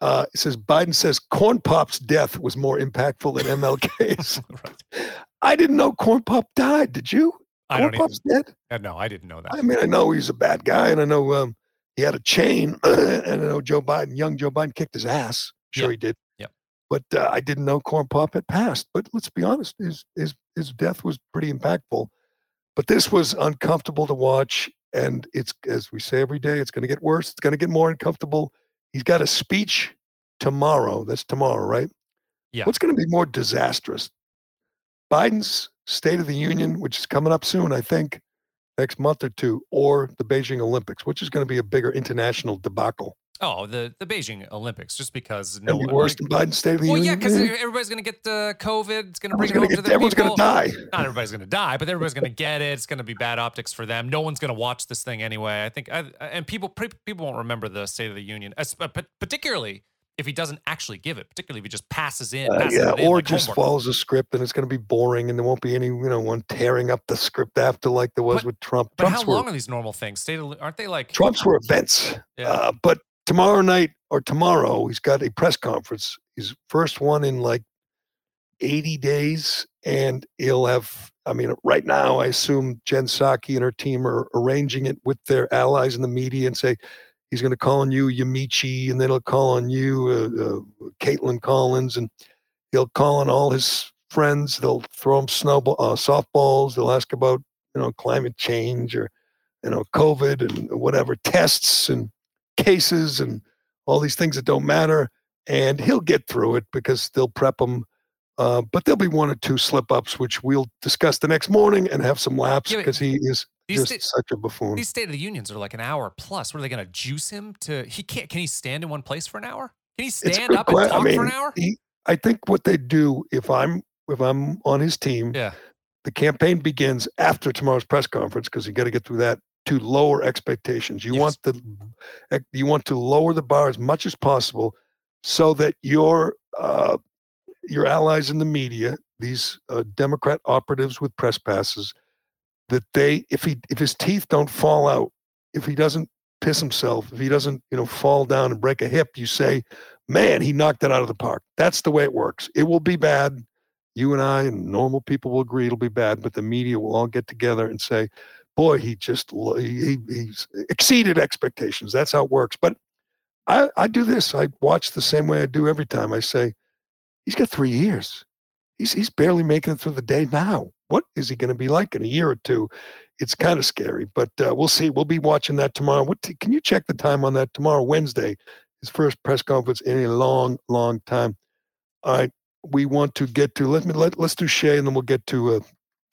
It says Biden says Corn Pop's death was more impactful than MLK's. Right. I didn't know Corn Pop died. Did you? Corn Pop's dead? No, I didn't know that. I mean, I know he's a bad guy, and I know he had a chain, and I know young Joe Biden kicked his ass. Sure, he did. Yep. But I didn't know Corn Pop had passed. But let's be honest, his death was pretty impactful. But this was uncomfortable to watch, and it's, as we say every day, it's going to get worse. It's going to get more uncomfortable. He's got a speech tomorrow. That's tomorrow, right? Yeah. What's going to be more disastrous? Biden's State of the Union, which is coming up soon, I think, next month or two, or the Beijing Olympics, which is going to be a bigger international debacle. Oh, the Beijing Olympics, just because no one worse than Biden's State of the Union. Well, yeah, because everybody's going to get COVID. It's going to bring it home to the everyone's going to die. Not everybody's going to die, but everybody's going to get it. It's going to be bad optics for them. No one's going to watch this thing anyway. I think, and people won't remember the State of the Union, particularly if he doesn't actually give it. Particularly if he just passes it or like just homework. Follows a script, and it's going to be boring, and there won't be any one tearing up the script after like there was with Trump. But how long are these normal things? Aren't they like Trump's were events? Yeah. But tomorrow night or tomorrow, he's got a press conference. His first one in like 80 days. And he'll have, right now, I assume Jen Psaki and her team are arranging it with their allies in the media and say, he's going to call on you, Yamiche, and then he'll call on you, Caitlin Collins, and he'll call on all his friends. They'll throw him softballs. They'll ask about, climate change or, COVID and whatever, tests and cases and all these things that don't matter, and he'll get through it because they'll prep him. But there'll be one or two slip-ups, which we'll discuss the next morning and have some laughs because he is such a buffoon. These State of the Unions are like an hour plus. What are they going to juice him to? Can he stand in one place for an hour? Can he stand up and talk for an hour? I think what they do, if I'm on his team, the campaign begins after tomorrow's press conference because you got to get through that. To lower expectations. You want to lower the bar as much as possible so that your allies in the media, these Democrat operatives with press passes, that if his teeth don't fall out, if he doesn't piss himself, if he doesn't fall down and break a hip, you say, man, he knocked it out of the park. That's the way it works. It will be bad. You and I and normal people will agree it'll be bad, but the media will all get together and say, boy, he's exceeded expectations. That's how it works. But I do this. I watch the same way I do every time. I say, he's got 3 years. He's barely making it through the day now. What is he going to be like in a year or two? It's kind of scary, but we'll see. We'll be watching that tomorrow. Can you check the time on that? Tomorrow, Wednesday, his first press conference in a long, long time. All right, we want to get to, let's do Shea, and then we'll get to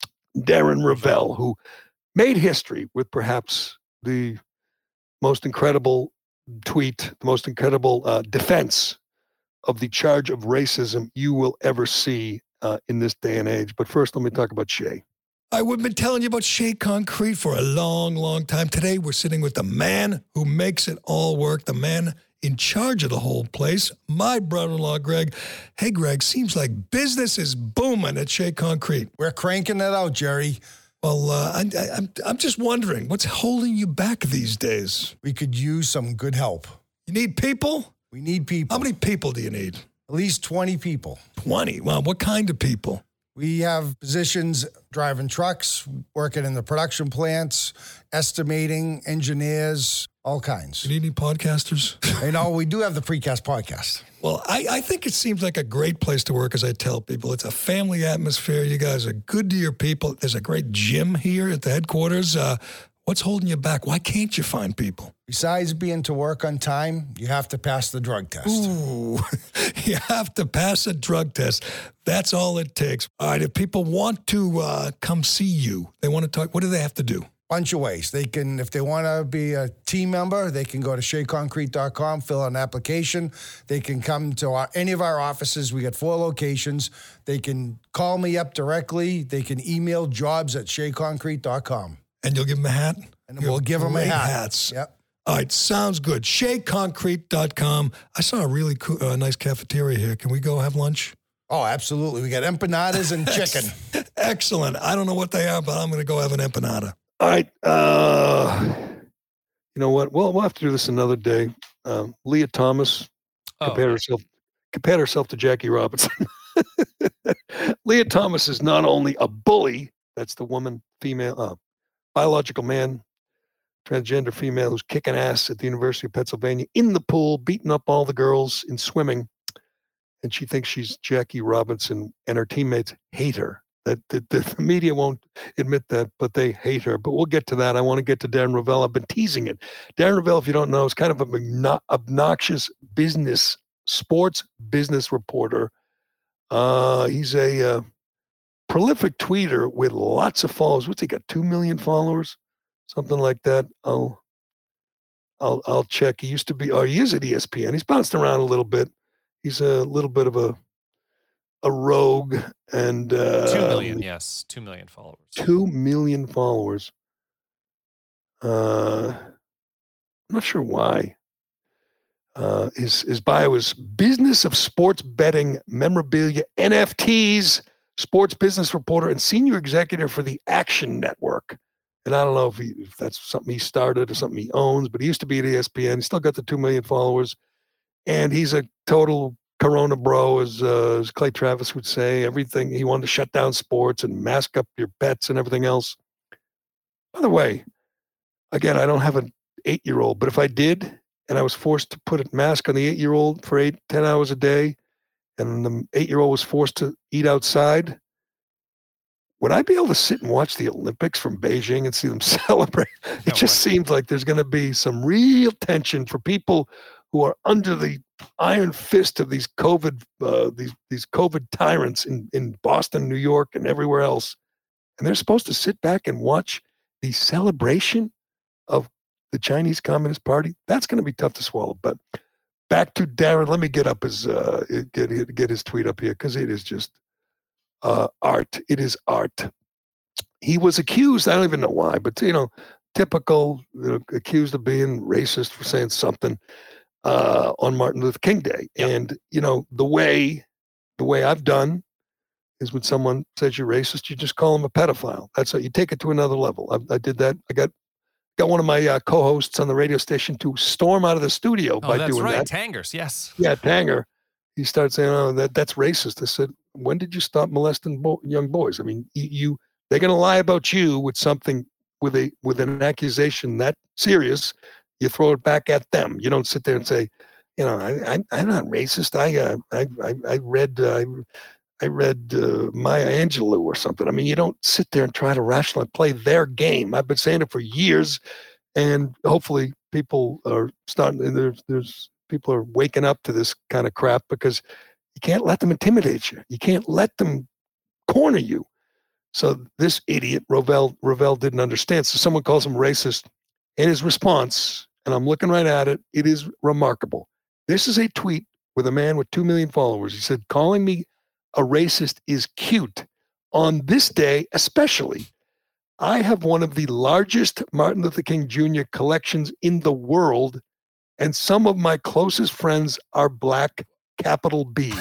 Darren Rovell, who made history with perhaps the most incredible tweet, the most incredible defense of the charge of racism you will ever see in this day and age. But first, let me talk about Shea. We've been telling you about Shea Concrete for a long, long time. Today, we're sitting with the man who makes it all work, the man in charge of the whole place, my brother-in-law, Greg. Hey, Greg, seems like business is booming at Shea Concrete. We're cranking it out, Jerry. Well, I'm just wondering, what's holding you back these days? We could use some good help. You need people? We need people. How many people do you need? At least 20 people. 20? Well, what kind of people? We have positions driving trucks, working in the production plants, estimating, engineers, all kinds. You need any podcasters? We do have the Precast podcast. Well, I think it seems like a great place to work, as I tell people. It's a family atmosphere. You guys are good to your people. There's a great gym here at the headquarters. What's holding you back? Why can't you find people? Besides being to work on time, you have to pass the drug test. Ooh, you have to pass a drug test. That's all it takes. All right, if people want to come see you, they want to talk, what do they have to do? Bunch of ways. They can, if they want to be a team member, they can go to SheaConcrete.com, fill out an application. They can come to any of our offices. We got 4 locations. They can call me up directly. They can email jobs@SheaConcrete.com. And you'll give them a hat? And we'll give them a hat. Hats. Yep. All right, sounds good. SheaConcrete.com. I saw a really cool, nice cafeteria here. Can we go have lunch? Oh, absolutely. We got empanadas and chicken. Excellent. I don't know what they are, but I'm going to go have an empanada. All right. You know what? We'll have to do this another day. Leah Thomas. compared herself to Jackie Robinson. Leah Thomas is not only a bully, that's the woman, female, biological man, transgender female who's kicking ass at the University of Pennsylvania in the pool, beating up all the girls in swimming. And she thinks she's Jackie Robinson, and her teammates hate her. The media won't admit that, but they hate her. But we'll get to that. I want to get to Darren Rovell. I've been teasing it. Darren Rovell, if you don't know, is kind of an obnoxious sports business reporter. He's a prolific tweeter with lots of followers. What's he got? 2 million followers, something like that. I'll check. He used to be. He is at ESPN. He's bounced around a little bit. He's a little bit of a rogue, and 2 million. Yes, 2 million followers. 2 million followers. I'm not sure why. His bio is business of sports betting, memorabilia, NFTs, sports business reporter, and senior executive for the Action Network. And I don't know if that's something he started or something he owns, but he used to be at ESPN. He's still got the 2 million followers. And he's a total Corona bro, as Clay Travis would say. Everything, he wanted to shut down sports and mask up your bets and everything else. By the way, again, I don't have an 8-year-old, but if I did, and I was forced to put a mask on the 8-year-old for 10 hours a day, and the 8-year-old was forced to eat outside, would I be able to sit and watch the Olympics from Beijing and see them celebrate? It just seems like there's going to be some real tension for people who are under the iron fist of these COVID these COVID tyrants in Boston, New York, and everywhere else. And they're supposed to sit back and watch the celebration of the Chinese Communist Party. That's going to be tough to swallow. But back to Darren. Let me get up his get his tweet up here, because it is just art. It is art. He was accused. I don't even know why, but typical, accused of being racist for saying something on Martin Luther King Day. Yep. And the way I've done is when someone says you're racist, you just call them a pedophile. That's how you take it to another level. I did that. I got one of my co-hosts on the radio station to storm out of the studio by doing that. That's right, Tangers, yes. Yeah, Tanger. He started saying, "Oh, that's racist." I said, "When did you stop molesting young boys? I mean, they're going to lie about you with something, with an accusation that serious. You throw it back at them. You don't sit there and say, I'm not racist. I read Maya Angelou or something. I mean, you don't sit there and try to rationally play their game. I've been saying it for years, and hopefully people are starting. There's people are waking up to this kind of crap, because you can't let them intimidate you. You can't let them corner you. So this idiot Rovell didn't understand. So someone calls him racist, and his response, and I'm looking right at it, it is remarkable. This is a tweet with a man with 2 million followers. He said, "Calling me a racist is cute. On this day, especially, I have one of the largest Martin Luther King Jr. collections in the world, and some of my closest friends are Black, capital B."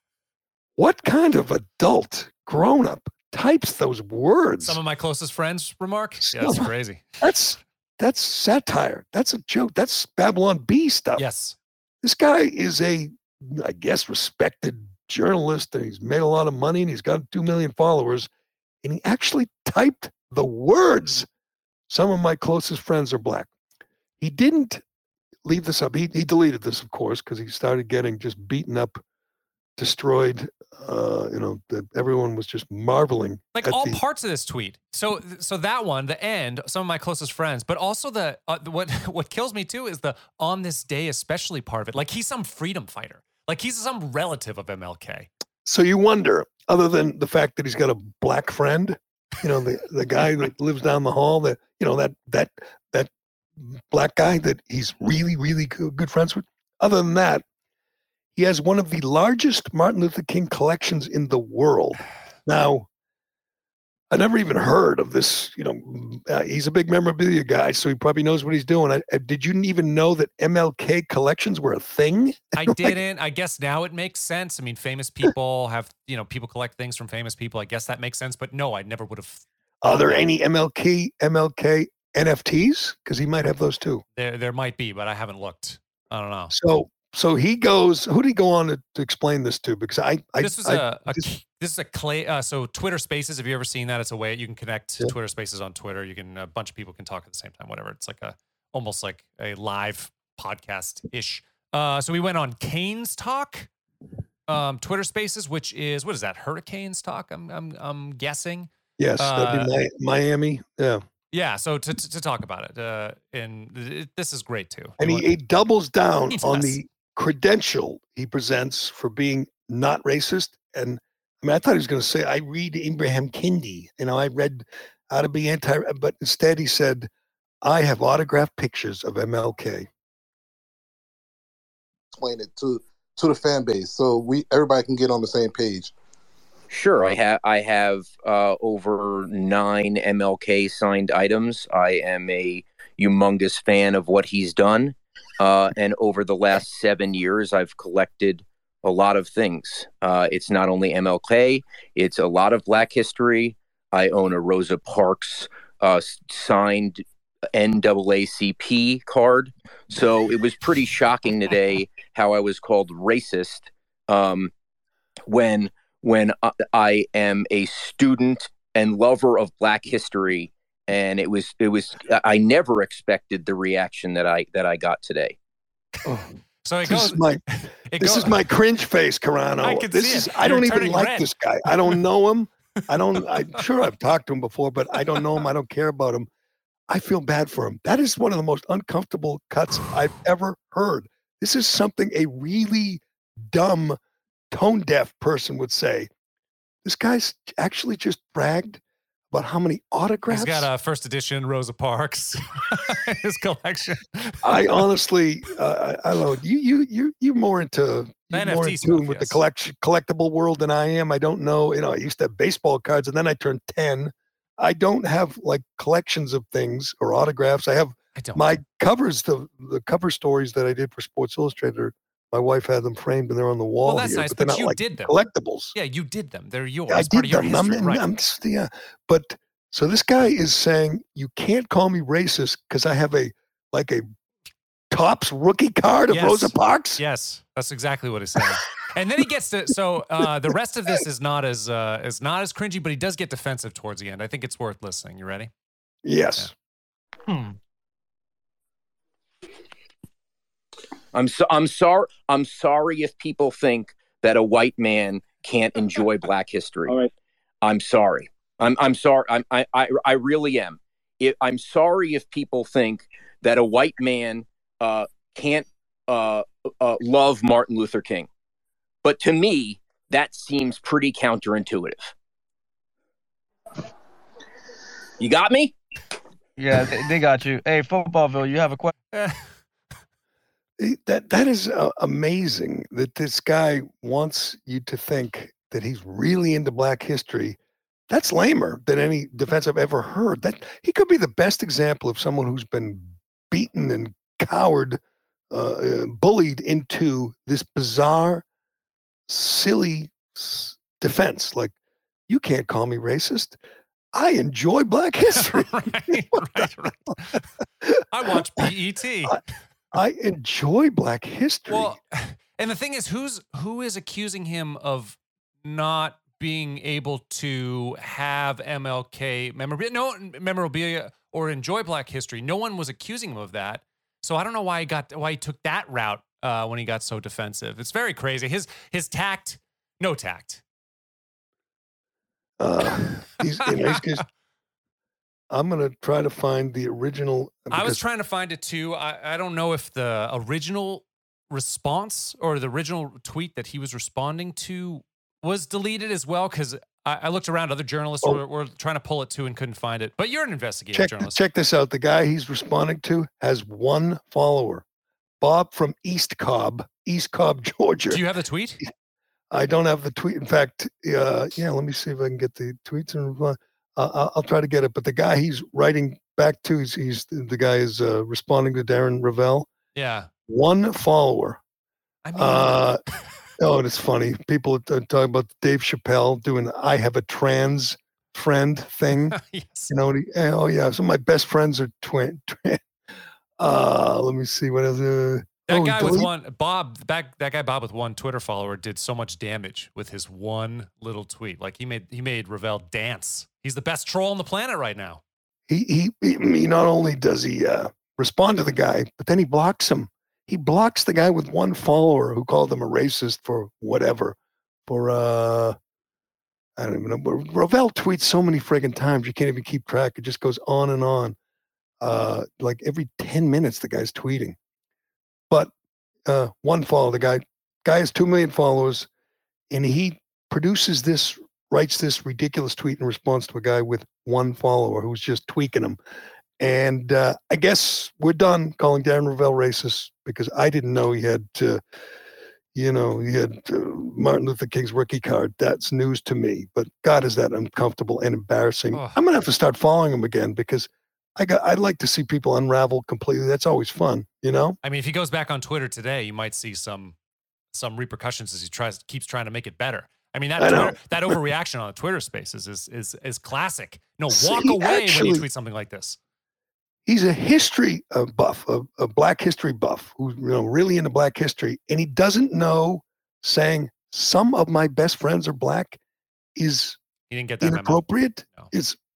What kind of adult, grown-up types those words? Some of my closest friends remark? Yeah, that's crazy. That's satire. That's a joke. That's Babylon Bee stuff. Yes. This guy is I guess, respected journalist, and he's made a lot of money, and he's got 2 million followers, and he actually typed the words, "Some of my closest friends are Black." He didn't leave this up. He deleted this, of course, because he started getting just beaten up, destroyed. That everyone was just marveling. Like all parts of this tweet. So that one, the end, some of my closest friends, but also the what kills me too is the "on this day especially" part of it. Like he's some freedom fighter. Like he's some relative of MLK. So you wonder, other than the fact that he's got a Black friend, the guy that lives down the hall, that that Black guy that he's really, really good friends with. Other than that, he has one of the largest Martin Luther King collections in the world. Now, I never even heard of this. He's a big memorabilia guy, so he probably knows what he's doing. Did you even know that MLK collections were a thing? I didn't. I guess now it makes sense. I mean, famous people have, people collect things from famous people. I guess that makes sense. But no, I never would have. Are there any MLK NFTs? Because he might have those too. There might be, but I haven't looked. I don't know. So So he goes. Who did he go on to explain this to? Because this is a clay. So Twitter Spaces. Have you ever seen that? It's a way you can connect to Twitter Spaces on Twitter. You can a bunch of people can talk at the same time. Whatever. It's like almost like a live podcast ish. So we went on Canes Talk, Twitter Spaces, which is what is that? Hurricanes Talk. I'm guessing. Yes, that'd be Miami. Yeah. Yeah, so to talk about it, this is great too. And he doubles down on the credential he presents for being not racist. And I mean, I thought he was going to say, I read Ibram Kendi. I read how to be but instead he said, I have autographed pictures of MLK. Explain it to the fan base so everybody can get on the same page. Sure, I have over 9 MLK signed items. I am a humongous fan of what he's done, and over the last 7 years, I've collected a lot of things. It's not only MLK; it's a lot of Black history. I own a Rosa Parks signed NAACP card, so it was pretty shocking today how I was called racist when I am a student and lover of Black history, and it was I never expected the reaction that I got today. Oh. So this is my cringe face, Carano. I don't even like this guy. I don't know him. I'm sure I've talked to him before, but I don't know him. I don't care about him. I feel bad for him. That is one of the most uncomfortable cuts I've ever heard. This is something a really dumb, tone-deaf person would say. This guy's actually just bragged about how many autographs. He's got a first edition Rosa Parks in his collection. I honestly, I don't know. You're more into more in tune with the collectible world than I am. I don't know. I used to have baseball cards, and then I turned 10. I don't have like collections of things or autographs. I have my covers, the cover stories that I did for Sports Illustrated. My wife had them framed and they're on the wall. Well, that's here, nice, but you did them. Collectibles. Yeah, you did them. They're yours. I did them. History, But so this guy is saying you can't call me racist because I have a Topps rookie card of Rosa Parks. Yes, that's exactly what he's saying. And then he gets to the rest of this is not as cringy, but he does get defensive towards the end. I think it's worth listening. You ready? Yes. Yeah. I'm sorry if people think that a white man can't enjoy Black history. All right. I'm sorry. I'm sorry. I really am. I'm sorry if people think that a white man can't love Martin Luther King. But to me, that seems pretty counterintuitive. You got me? Yeah, they got you. Hey, Footballville, you have a question? That is amazing that this guy wants you to think that he's really into Black history. That's lamer than any defense I've ever heard. That he could be the best example of someone who's been beaten and cowed, bullied into this bizarre, silly defense. Like, you can't call me racist. I enjoy Black history. right. I watch BET. I enjoy Black history. Well, and the thing is, who is accusing him of not being able to have MLK memorabilia or enjoy Black history? No one was accusing him of that. So I don't know why he took that route when he got so defensive. It's very crazy. His tact, no tact. I'm going to try to find the original. I was trying to find it too. I don't know if the original response or the original tweet that he was responding to was deleted as well, because I looked around. Other journalists were trying to pull it too and couldn't find it. But you're an investigative journalist. Check this out. The guy he's responding to has 1 follower. Bob from East Cobb, Georgia. Do you have the tweet? I don't have the tweet. In fact, let me see if I can get the tweets and reply. I'll try to get it. But the guy he's writing back to, the guy is responding to Darren Ravel. Yeah. 1 follower. I mean, and it's funny. People are talking about Dave Chappelle doing I have a trans friend thing. Yes. Some of my best friends are twin. Let me see what else. That guy with one Twitter follower did so much damage with his one little tweet. Like he made Ravel dance. He's the best troll on the planet right now. He not only does he respond to the guy, but then he blocks him. He blocks the guy with one follower who called him a racist for whatever. For I don't even know. Ravel tweets so many friggin' times you can't even keep track. It just goes on and on. Like every 10 minutes the guy's tweeting. But one follower, the guy has 2 million followers, and he writes this ridiculous tweet in response to a guy with one follower who's just tweaking him. And I guess we're done calling Darren Ravel racist because I didn't know he had Martin Luther King's rookie card. That's news to me. But God, is that uncomfortable and embarrassing. Oh. I'm going to have to start following him again because I'd like to see people unravel completely. That's always fun, you know? I mean, if he goes back on Twitter today, you might see some repercussions as he keeps trying to make it better. I mean, that overreaction on the Twitter Spaces is classic. No, walk away when you tweet something like this. He's a history buff, a Black history buff who's really into Black history, and he doesn't know saying some of my best friends are Black is he didn't get that inappropriate. No.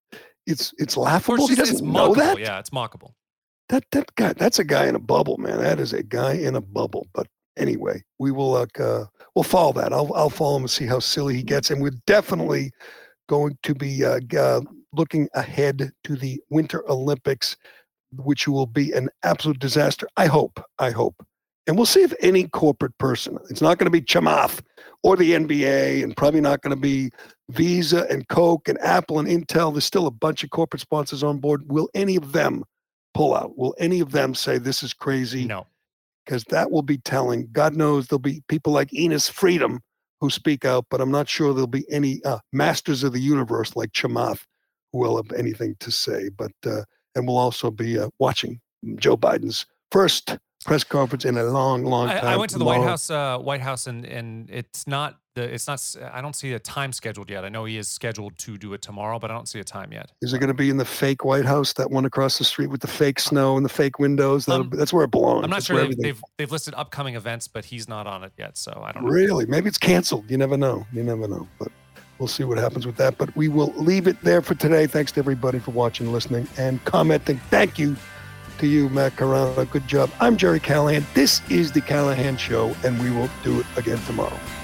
It's laughable. He doesn't know that. Yeah, it's mockable. That guy, that's a guy in a bubble, man. That is a guy in a bubble. But anyway, we will we'll follow that. I'll follow him and see how silly he gets, and we're definitely going to be looking ahead to the Winter Olympics, which will be an absolute disaster. I hope. And we'll see if any corporate person, it's not going to be Chamath or the NBA, and probably not going to be Visa and Coke and Apple and Intel. There's still a bunch of corporate sponsors on board. Will any of them pull out? Will any of them say this is crazy? No. Because that will be telling. God knows there'll be people like Enos Freedom who speak out, but I'm not sure there'll be any masters of the universe like Chamath who will have anything to say. But and we'll also be watching Joe Biden's first press conference in a long time. I went to the White House, and it's not. I don't see a time scheduled yet. I know he is scheduled to do it tomorrow, but I don't see a time yet. Is it going to be in the fake White House, that one across the street with the fake snow and the fake windows? That's where it belongs. I'm not sure they've listed upcoming events, but he's not on it yet, so I don't know. Really? Maybe it's canceled. You never know. But we'll see what happens with that. But we will leave it there for today. Thanks to everybody for watching, listening, and commenting. Thank you to you, Matt Carano. Good job. I'm Jerry Callahan. This is The Callahan Show, and we will do it again tomorrow.